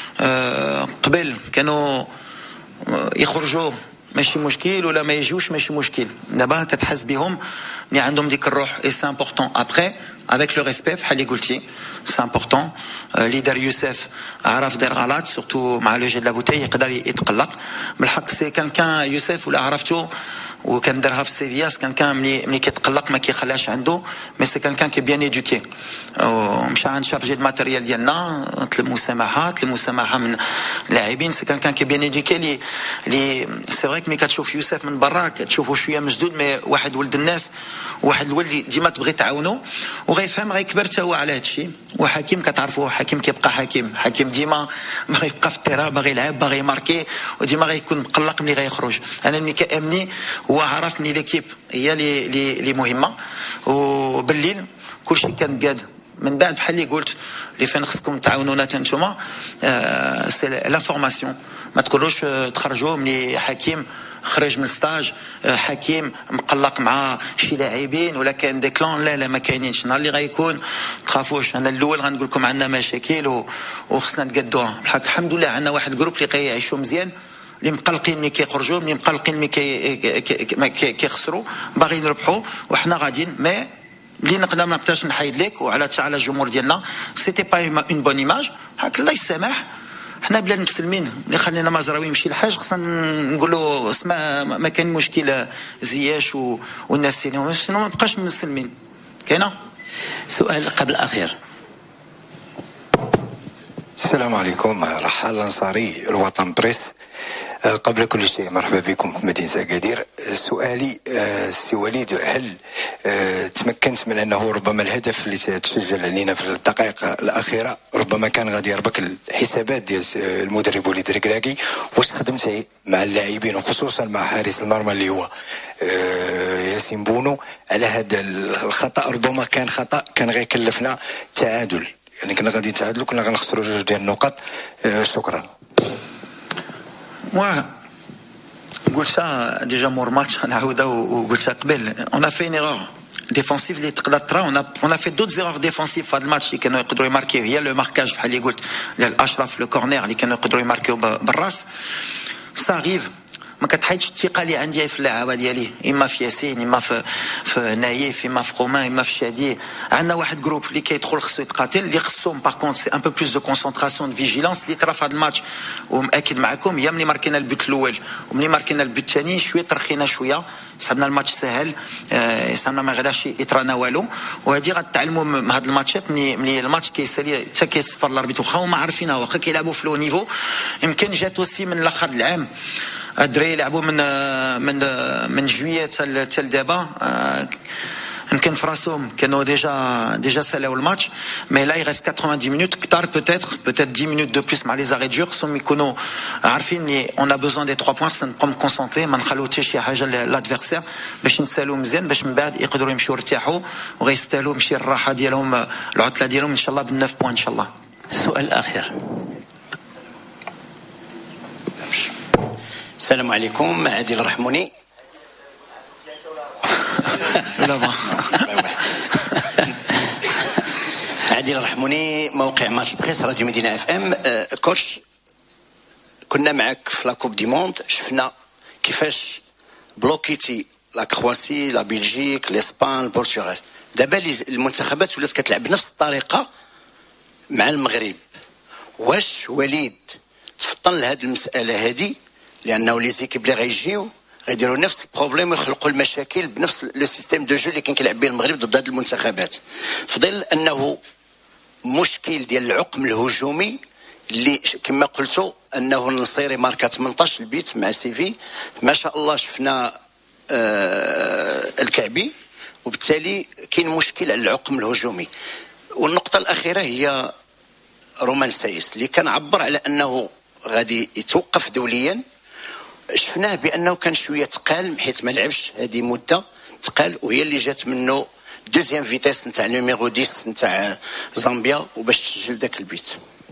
قبل كانوا يخرجوا ماشي مشكل ولا ما يجوش ماشي مشكل، دابا كتحس بهم ملي عندهم ديك الروح. اي سي امبورطون ابخي افيك لو ريسبي بحال اللي قلتي، سي امبورطون. اللي دار يوسف عرف دار غلط، سورتو مع لو جي د لا بوتاي يقدر يتقلق. بالحق سي كان يوسف ولا عرفتو وكان دارها في سيفياس، كان ملي كيتقلق ما كيخلاش عنده، مي سي كان كي بيان ايدوكي. ومشى عند شارجي الماتيريال ديالنا، طلب مسامحه من اللاعبين. سي كان كي بيان ايدوكي لي سي فري ملي كتشوف يوسف من برا كتشوفو شويه مشدود، مي واحد ولد الناس، واحد الولد اللي ديما تبغي تعاونو وغيفهم غيكبر حتى هو على هادشي. وحكيم كتعرفوه، حكيم كيبقى حكيم ديما باغي يبقى في التيران، باغي يلعب، باغي يماركي، وديما غيكون مقلق ملي غيخرج. انا ملي كامني هو عرفني ليكيب هي اللي مهمه، وبالليل كلشي كان قاد. من بعد بحال اللي قلت اللي فين خصكم تعاونونا نتوما، سي لا فورماسيون. ما تقولوش تخرجوا ملي حكيم خرج من ستاج، حكيم مقلق مع شي لاعبين ولا كان دي كلون، لا ما كاينينش. نهار اللي غيكون تخافوش، انا الاول غنقول لكم عندنا مشاكل وخصنا نقدوها. بالحق الحمد لله عندنا واحد جروب اللي كيعيشوا مزيان، اللي مقلقين ملي كيخرجوا، اللي مقلقين ملي كيخسروا، باغيين يربحوا، وحنا غاديين. مي اللي ما نقدرش نحيد لك وعلى حتى على الجمهور ديالنا، سيتي با اون بون ايماج. هاك الله يسامح، حنا بلاد مسلمين، اللي خلينا مزراوي يمشي الحاج خصنا نقولوا اسمع ما كاين مشكل زياش والناس سينو ما بقاش مسلمين. كاينه سؤال قبل الاخير. السلام عليكم، رحال الانصاري، الوطن بريس. قبل كل شيء مرحبا بكم في مدينة أكادير. سؤالي سي وليد، هل تمكنت من أنه ربما الهدف اللي تسجل علينا في الدقائق الأخيرة ربما كان غادي يربك الحسابات ديال المدرب وليد الركراكي، واش خدمتي مع اللاعبين وخصوصا مع حارس المرمى اللي هو ياسين بونو على هذا الخطأ؟ ربما كان خطأ كان غيكلفنا التعادل، يعني كنا غادي نتعادلوا، كنا غنخسروا 2 ديال النقط. شكرا. Moi, قلتها ديجا مور ماتش، نعاودها وقلتها قبل. اون في ان ايرور ديفونسيف اللي تقدر ترى. اون في دوت زيرور ديفونسيف في هذا الماتش اللي كانوا يقدروا يماركيو، هي لو ماركاج بحال اللي قلت ديال اشرف، لو كورنير اللي كانوا يقدروا يماركيو بالراس. ساريف ما كتحيدش الثقه اللي عندي في اللعابه ديالي، اما في ياسين، اما في نايف، اما في رومان، اما في شادي. عندنا واحد جروب اللي كيدخل خصو يتقاتل، اللي خصهم باغ كونت سي ان بو بلوس دو كونسونطراسيون دو فيجيلانس اللي طرا في هذا الماتش. ومأكد معكم هي ملي ماركينا البوت الاول وملي ماركينا البوت الثاني شويه ترخينا شويه، صابنا الماتش سهل، صابنا ما غاداش يطرانا والو. وهذه غتعلموا من هاد الماتشات، ملي الماتش كيسالي حتى كيصفر الاربيت، واخا هما عارفينها، واخا كيلعبوا في لو نيفو. يمكن جات اوسي من الاخر العام الدراري يلعبوا من جوية حتى لدابا، يمكن في راسهم كانوا déjà سالاو الماتش mais là il reste 90 minutes كتار peut-être 10 minutes de plus مع les arrêts de jeu خصهم يكونوا عارفين اللي on a besoin des 3 points خصنا نبقاو مكونسونطري ما نخلو حتى شي حاجه للادفيرسير باش نسالو مزيان باش من بعد يقدروا يمشيو يرتاحوا وغيستاهلوا مشي الراحه ديالهم العطله ديالهم ان شاء الله ب9 بوان ان شاء الله. السؤال الاخير. السلام عليكم عادل الرحموني. عادل الرحموني موقع ماتش بريس راديو مدينة اف ام. كوتش كنا معك في لا كوب دي موند شفنا كيفاش بلوكيتي لا كرواسي لا بلجيك الاسبان البرتغال دابا المنتخبات ولات كتلعب بنفس الطريقه مع المغرب. واش وليد تفطن لهذه المساله هذه لانه لي زيكيب اللي غيجيو غيديروا نفس البروبليم ويخلقوا المشاكل بنفس لو سيستيم دو جو اللي كان كيلعب به المغرب ضد هذه المنتخبات في ظل انه مشكل ديال العقم الهجومي اللي كما قلتوا انه النصيري ماركا 18 البيت مع سيفي ما شاء الله شفنا الكعبي وبالتالي كاين مشكل على العقم الهجومي. والنقطه الاخيره هي رومان سايس اللي كان عبر على انه غادي يتوقف دوليا. شفناه بانه كان شويه تقال حيت ما لعبش هذه مده تقال وهي اللي جات منه دوزيام فيتاس نتاع نيميرو 10 نتاع زامبيا وباش تسجل ذاك البيت.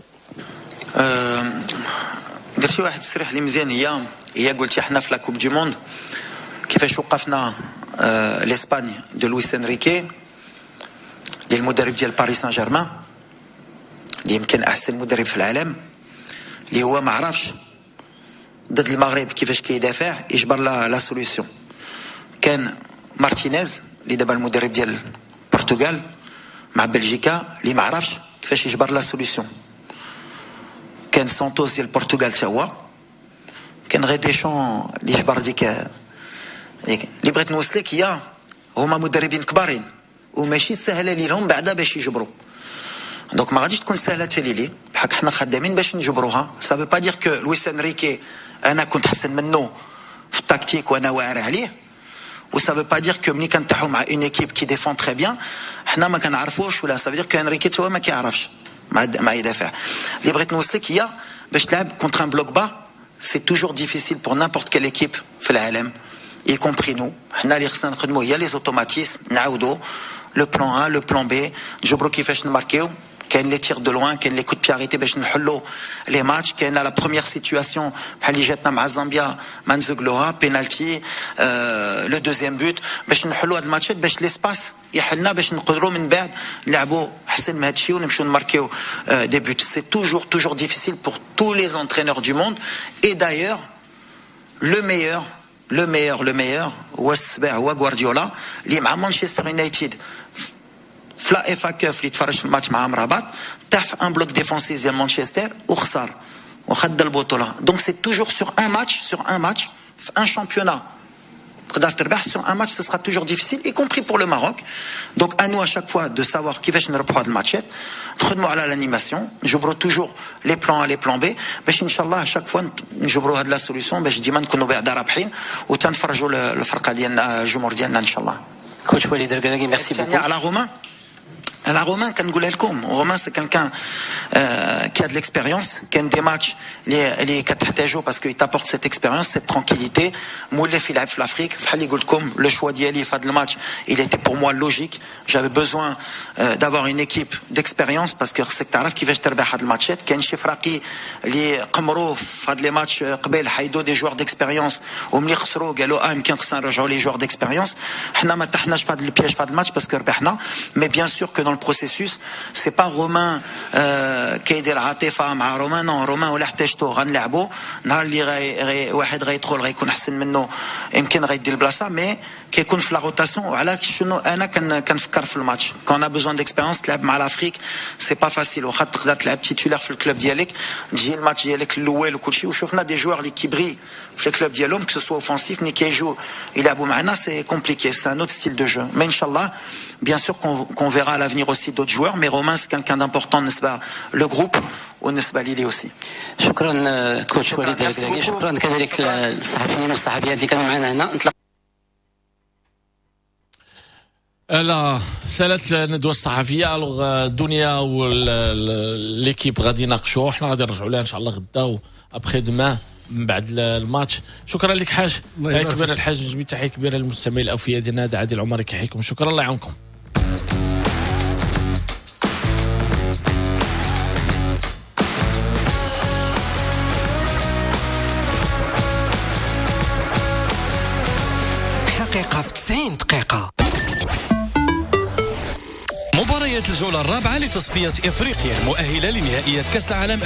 درتي واحد التصريح اللي مزيان هي قلتي حنا في لا كوب دو موند كيفاش وقفنا لاسباني دو لويس انريكي اللي المدرب ديال باريس سان جيرمان اللي يمكن احسن مدرب في العالم اللي هو ما عرفش ضد المغرب كيفاش كيدافع يجبر لا سوليوشن. كان مارتينيز اللي دابا المدرب ديال البرتغال مع بلجيكا اللي ما عرفش كيفاش يجبر لا سوليوشن. كان سانتوس ديال البرتغال حتى هو. كان غير ديشون اللي جبر ديك اللي بغيت نوصلك هي هما مدربين كبارين وماشي سهله ليهم بعدا باش يجبروا. دونك ما غاديش تكون سهله تالي بحال حنا خدامين باش نجبروها. سا فو با دير كو لويس انريكي انا كنت احسن منه في التكتيك وانا واعر عليه وسا فو با دير كو ملي كنتاحوا مع اون ايكيب كي ديفون تري بيان حنا ما كنعرفوش ولا سا فو دير كو انريكي هو ما كيعرفش مع يدافع. اللي بغيت نوصلك هي باش تلعب كونتر ان بلوك با سي توجور ديفيسيل بور نيمبورت كيل ايكيب في العالم y compris nous. حنا اللي خصنا نخدموا هي لي زوتوماتيسم نعاودوا لو بلان A لو بلان B نجبروا كيفاش نماركيو. كاين لي تير دو لوان كاين لي كود بي اريتي باش نحلوا لي ماتش. كاين لا بروميير سيتوياسيون بحال اللي جاتنا مع زامبيا ما نزقلوها بينالتي لو دوزيام بوت باش نحلوا هاد الماتشات باش ليسباس يحلنا باش نقدروا من بعد نلعبوا احسن من هادشي ونمشيو نماركيو دي بوت. سي توجور ديفيسيل بور tous les entraîneurs du monde et d'ailleurs le meilleur هو السبع هو غوارديولا اللي مع مانشستر يونايتد في لا اف كاف اللي تفرج في الماتش مع مرابط طاح في ان بلوك ديفونسيف ديال مانشستر وخسر وخد البطوله. دونك سي توجور سور ان ماتش في ان شامبيونا تقدر تربح سور ان ماتش. سي سرا توجور ديفيسيل اي كومبري بور لو ماروك. دونك انو اشاك فوا دو سافوار كيفاش نربحوا هاد الماتشات نخدموا على لانيماسيون نجبروا توجور لي بلان A لي بلان بي باش ان شاء الله اشاك فوا نجبروا هاد لا سوليوشن باش ديما نكونوا بعدا رابحين وتنفرجوا الفرقه ديالنا الجمهور ديالنا ان شاء الله. كوتش وليد الركراكي ميرسي بوكو. على رومان كنقولها لكم رومان سي كالكان كي ا د ليكسبيريونس. كاين دي ماتش اللي كتحتاجو باسكو يتابورت سيت اكسبيريونس سيت ترانكيليتي. مولف يلعب في لافريك بحال اللي قلت لكم لو شوا ديالي في هذا الماتش il était pour moi logique. j'avais besoin d'avoir une équipe d'expérience باسكو خصك تعرف كيفاش تربح هاد الماتشات. كاين شي فراقي اللي قمروا في هاد لي ماتش قبل حيدوا دي جوار ديكسبيريونس وملي خسروا قالوا يمكن خصنا نرجعوا لي جوار ديكسبيريونس. حنا ما تحناش في هاد البياج في هاد الماتش باسكو ربحنا. مي بيان سور كو dans le processus c'est pas Romain كيدير عاطفه مع رومان. نو رومان ولا احتاجتو غنلعبوا نهار اللي واحد غيدخل غيكون احسن منه يمكن غيدي البلاصه مي كيكون في لا روتاسيون. وعلاش شنو انا كنفكر في الماتش كون ا بوزون ديكسبيريونس تلعب مع لافريك سي با فاسيل. واخا تقدر تلعب تيتولير في الكلوب ديالك تجي الماتش ديالك الاول وكلشي. وشوفنا دي جوار اللي كيبري في الكلوب ديالهم كو سوا اوفونسيف ملي كيجيو يلعبوا معنا سي كومبليكي. سي ان اوت ستيل دو جو مي ان شاء الله bien sûr qu'on verra à l'avenir aussi d'autres joueurs mais Romain c'est quelqu'un d'important نسبة le groupe ونسبة ليلي aussi. شكرا كوتش وليد الركراكي. شكرا كذلك للصحفيين والصحفيات اللي كانوا معنا هنا. لا سالت الندوه الصحفيه. الوغ الدنيا والليكيب غادي يناقشوا، حنا غادي نرجعوا لها ان شاء الله غدا وابخي دوما من بعد الماتش. شكرا لك حاج، تحيه كبيره الحاج نجمي، تحيه كبيره للمستمعين الاوفياء ديالنا. هذا عادل العمري كيحييكم، شكرا الله يعاونكم. حقيقة في 90 دقيقة. مباريات الجولة الرابعة لتصفية إفريقيا المؤهلة لنهائيات كأس العالم